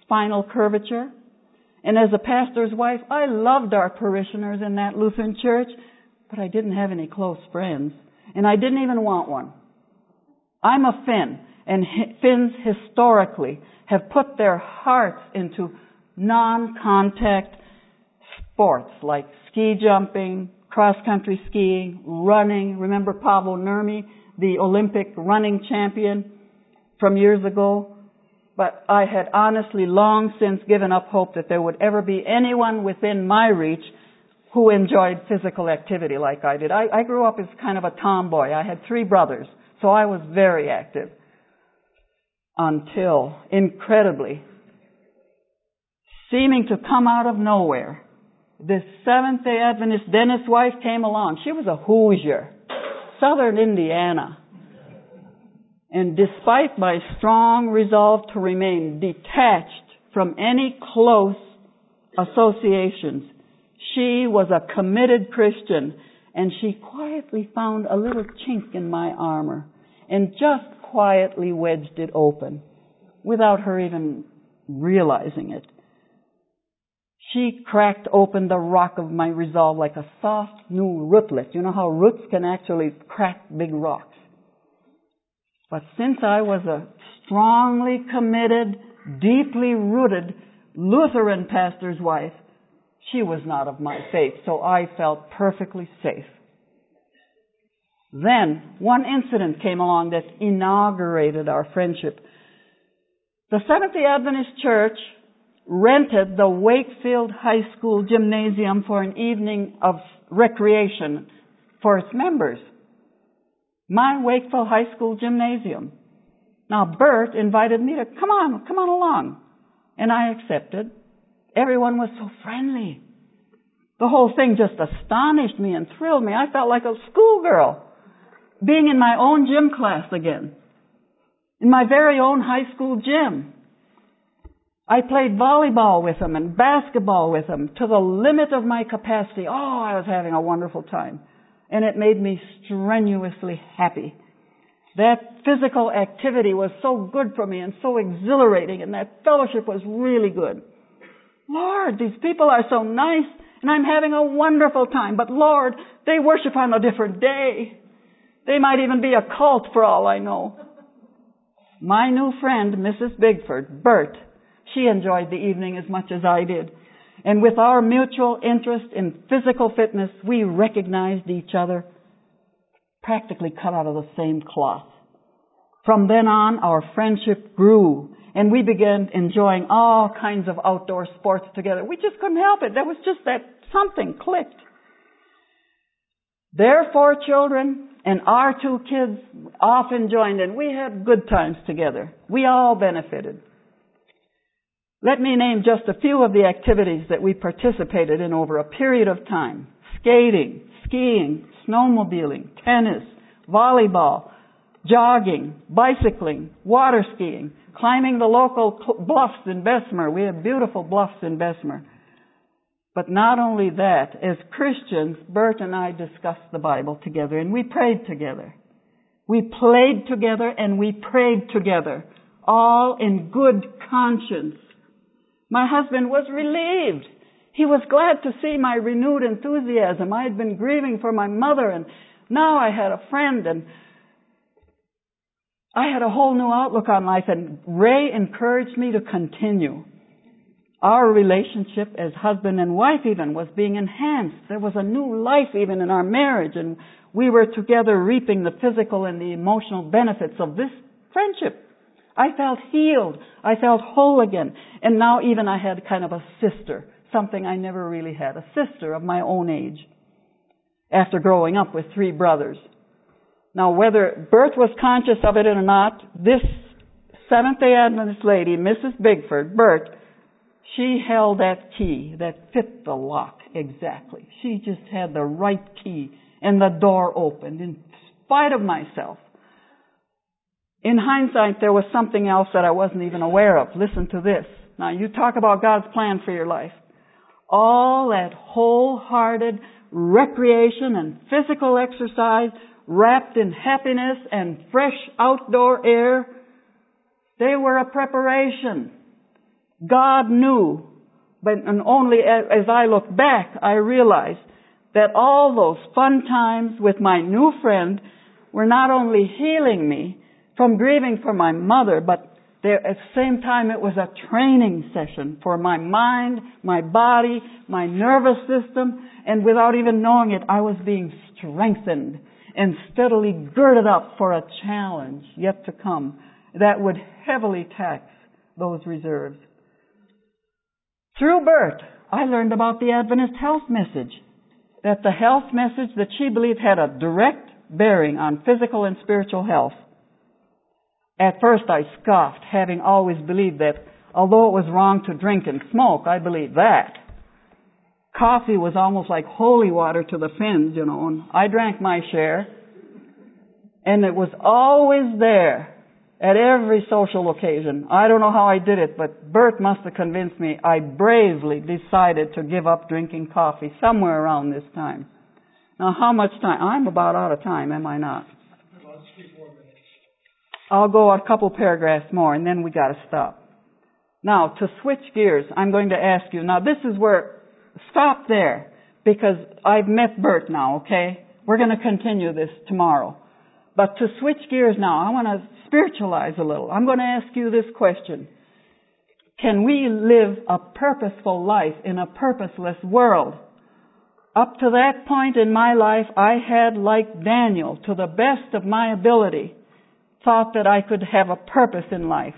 A: spinal curvature. And as a pastor's wife, I loved our parishioners in that Lutheran church, but I didn't have any close friends. And I didn't even want one. I'm a Finn, and Finns historically have put their hearts into non-contact sports like ski jumping, cross-country skiing, running. Remember Paavo Nurmi, the Olympic running champion from years ago? But I had honestly long since given up hope that there would ever be anyone within my reach who enjoyed physical activity like I did. I grew up as kind of a tomboy. I had 3 brothers, so I was very active. Until, incredibly, seeming to come out of nowhere, this Seventh-day Adventist dentist's wife came along. She was a Hoosier, Southern Indiana. And despite my strong resolve to remain detached from any close associations, she was a committed Christian, and she quietly found a little chink in my armor and just quietly wedged it open without her even realizing it. She cracked open the rock of my resolve like a soft new rootlet. You know how roots can actually crack big rocks. But since I was a strongly committed, deeply rooted Lutheran pastor's wife, she was not of my faith, so I felt perfectly safe. Then, one incident came along that inaugurated our friendship. The Seventh-day Adventist Church rented the Wakefield High School gymnasium for an evening of recreation for its members. My Wakefield High School gymnasium. Now, Bert invited me to come on along. And I accepted. Everyone was so friendly. The whole thing just astonished me and thrilled me. I felt like a schoolgirl, being in my own gym class again, in my very own high school gym. I played volleyball with them and basketball with them to the limit of my capacity. Oh, I was having a wonderful time. And it made me strenuously happy. That physical activity was so good for me and so exhilarating, and that fellowship was really good. Lord, these people are so nice, and I'm having a wonderful time. But Lord, they worship on a different day. They might even be a cult for all I know. My new friend, Mrs. Bigford, Bert, she enjoyed the evening as much as I did. And with our mutual interest in physical fitness, we recognized each other practically cut out of the same cloth. From then on, our friendship grew, and we began enjoying all kinds of outdoor sports together. We just couldn't help it. There was just that something clicked. Their 4 children and our 2 kids often joined in. We had good times together. We all benefited. Let me name just a few of the activities that we participated in over a period of time. Skating, skiing, snowmobiling, tennis, volleyball, jogging, bicycling, water skiing, climbing the local bluffs in Bessemer. We have beautiful bluffs in Bessemer. But not only that, as Christians, Bert and I discussed the Bible together, and we prayed together. We played together and we prayed together, all in good conscience. My husband was relieved. He was glad to see my renewed enthusiasm. I had been grieving for my mother, and now I had a friend, and I had a whole new outlook on life, and Ray encouraged me to continue. Our relationship as husband and wife even was being enhanced. There was a new life even in our marriage, and we were together reaping the physical and the emotional benefits of this friendship. I felt healed. I felt whole again. And now even I had kind of a sister, something I never really had, a sister of my own age, after growing up with 3 brothers. Now, whether Bert was conscious of it or not, this Seventh-day Adventist lady, Mrs. Bigford, Bert, she held that key that fit the lock exactly. She just had the right key, and the door opened in spite of myself. In hindsight, there was something else that I wasn't even aware of. Listen to this. Now, you talk about God's plan for your life. All that wholehearted recreation and physical exercise wrapped in happiness and fresh outdoor air, they were a preparation God knew, and only as I look back, I realized that all those fun times with my new friend were not only healing me from grieving for my mother, but at the same time it was a training session for my mind, my body, my nervous system, and without even knowing it, I was being strengthened and steadily girded up for a challenge yet to come that would heavily tax those reserves. Through Bert, I learned about the Adventist health message, that the health message that she believed had a direct bearing on physical and spiritual health. At first I scoffed, having always believed that although it was wrong to drink and smoke, I believed that. Coffee was almost like holy water to the Finns, and I drank my share. And it was always there at every social occasion. I don't know how I did it, but Bert must have convinced me. I bravely decided to give up drinking coffee somewhere around this time. Now, how much time? I'm about out of time, am I not?
B: About 3-4 minutes.
A: I'll go a couple paragraphs more, and then we got to stop. Now, to switch gears, I'm going to ask you. Now, this is where, stop there, because I've met Bert now, okay? We're going to continue this tomorrow. But to switch gears now, I want to spiritualize a little. I'm going to ask you this question. Can we live a purposeful life in a purposeless world? Up to that point in my life, I had, like Daniel, to the best of my ability, thought that I could have a purpose in life.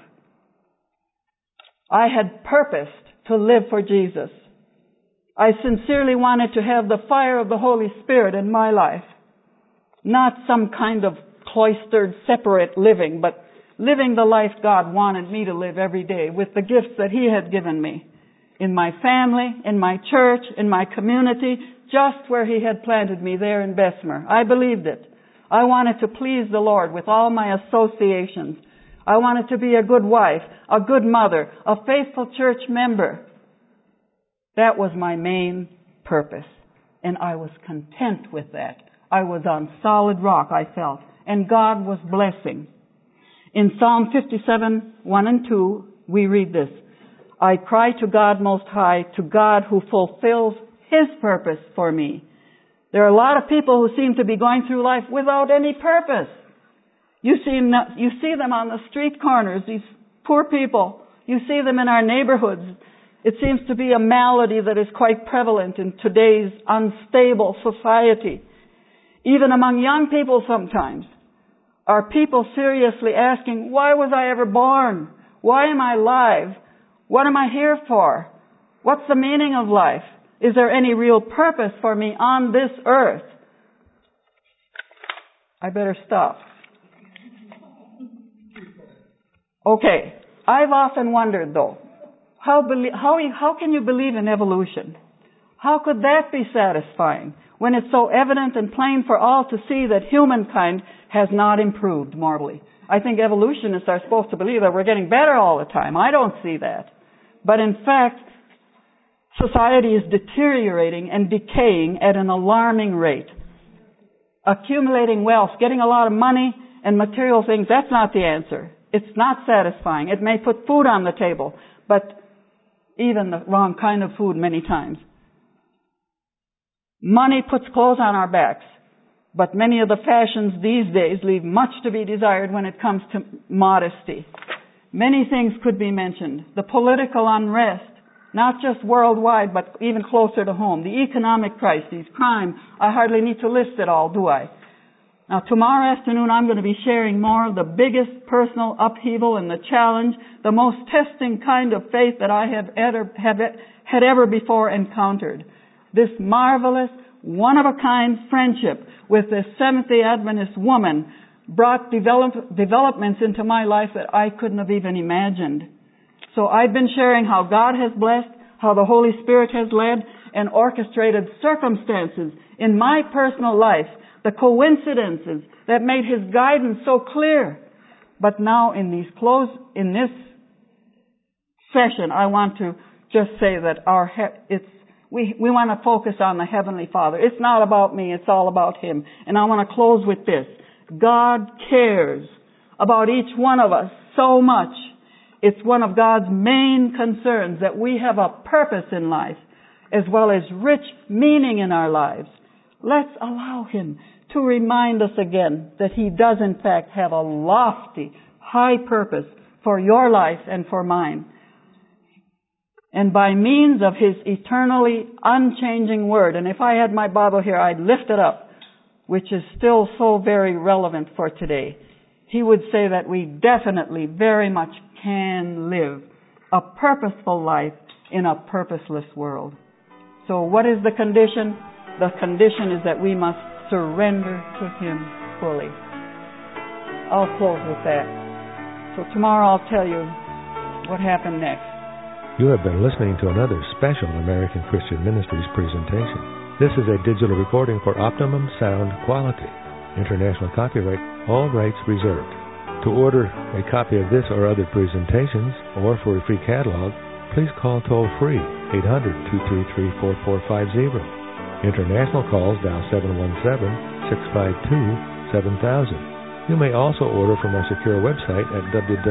A: I had purposed to live for Jesus. I sincerely wanted to have the fire of the Holy Spirit in my life. Not some kind of cloistered, separate living, but living the life God wanted me to live every day with the gifts that He had given me. In my family, in my church, in my community, just where He had planted me there in Bessemer. I believed it. I wanted to please the Lord with all my associations. I wanted to be a good wife, a good mother, a faithful church member. That was my main purpose. And I was content with that. I was on solid rock, I felt. And God was blessing. In Psalm 57, 1 and 2, we read this. I cry to God Most High, to God who fulfills His purpose for me. There are a lot of people who seem to be going through life without any purpose. You see them on the street corners, these poor people. You see them in our neighborhoods. It seems to be a malady that is quite prevalent in today's unstable society. Even among young people sometimes. Are people seriously asking, why was I ever born? Why am I alive? What am I here for? What's the meaning of life? Is there any real purpose for me on this earth? I better stop. Okay. I've often wondered, though, how can you believe in evolution? How could that be satisfying when it's so evident and plain for all to see that humankind has not improved morally? I think evolutionists are supposed to believe that we're getting better all the time. I don't see that. But in fact, society is deteriorating and decaying at an alarming rate. Accumulating wealth, getting a lot of money and material things, that's not the answer. It's not satisfying. It may put food on the table, but even the wrong kind of food many times. Money puts clothes on our backs, but many of the fashions these days leave much to be desired when it comes to modesty. Many things could be mentioned. The political unrest, not just worldwide, but even closer to home. The economic crises, crime. I hardly need to list it all, do I? Now, tomorrow afternoon, I'm going to be sharing more of the biggest personal upheaval and the challenge, the most testing kind of faith that I had ever before encountered. This marvelous, one-of-a-kind friendship with this Seventh-day Adventist woman brought developments into my life that I couldn't have even imagined. So I've been sharing how God has blessed, how the Holy Spirit has led and orchestrated circumstances in my personal life, the coincidences that made His guidance so clear. But now in this session, I want to just say that we want to focus on the Heavenly Father. It's not about me, it's all about Him. And I want to close with this. God cares about each one of us so much. It's one of God's main concerns that we have a purpose in life as well as rich meaning in our lives. Let's allow Him to remind us again that He does in fact have a lofty, high purpose for your life and for mine. And by means of His eternally unchanging Word, and if I had my Bible here, I'd lift it up, which is still so very relevant for today. He would say that we definitely very much can live a purposeful life in a purposeless world. So what is the condition? The condition is that we must surrender to Him fully. I'll close with that. So tomorrow I'll tell you what happened next.
B: You have been listening to another special American Christian Ministries presentation. This is a digital recording for optimum sound quality. International copyright, all rights reserved. To order a copy of this or other presentations, or for a free catalog, please call toll-free 800-233-4450. International calls dial 717-652-7000. You may also order from our secure website at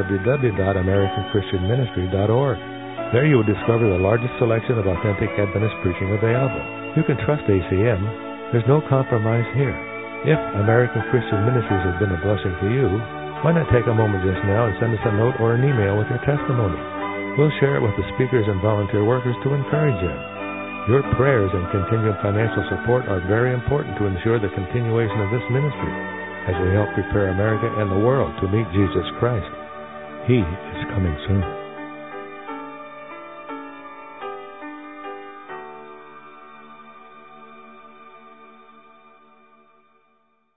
B: www.americanchristianministry.org. There you will discover the largest selection of authentic Adventist preaching available. You can trust ACM. There's no compromise here. If American Christian Ministries has been a blessing to you, why not take a moment just now and send us a note or an email with your testimony? We'll share it with the speakers and volunteer workers to encourage them. Your prayers and continued financial support are very important to ensure the continuation of this ministry as we help prepare America and the world to meet Jesus Christ. He is coming soon.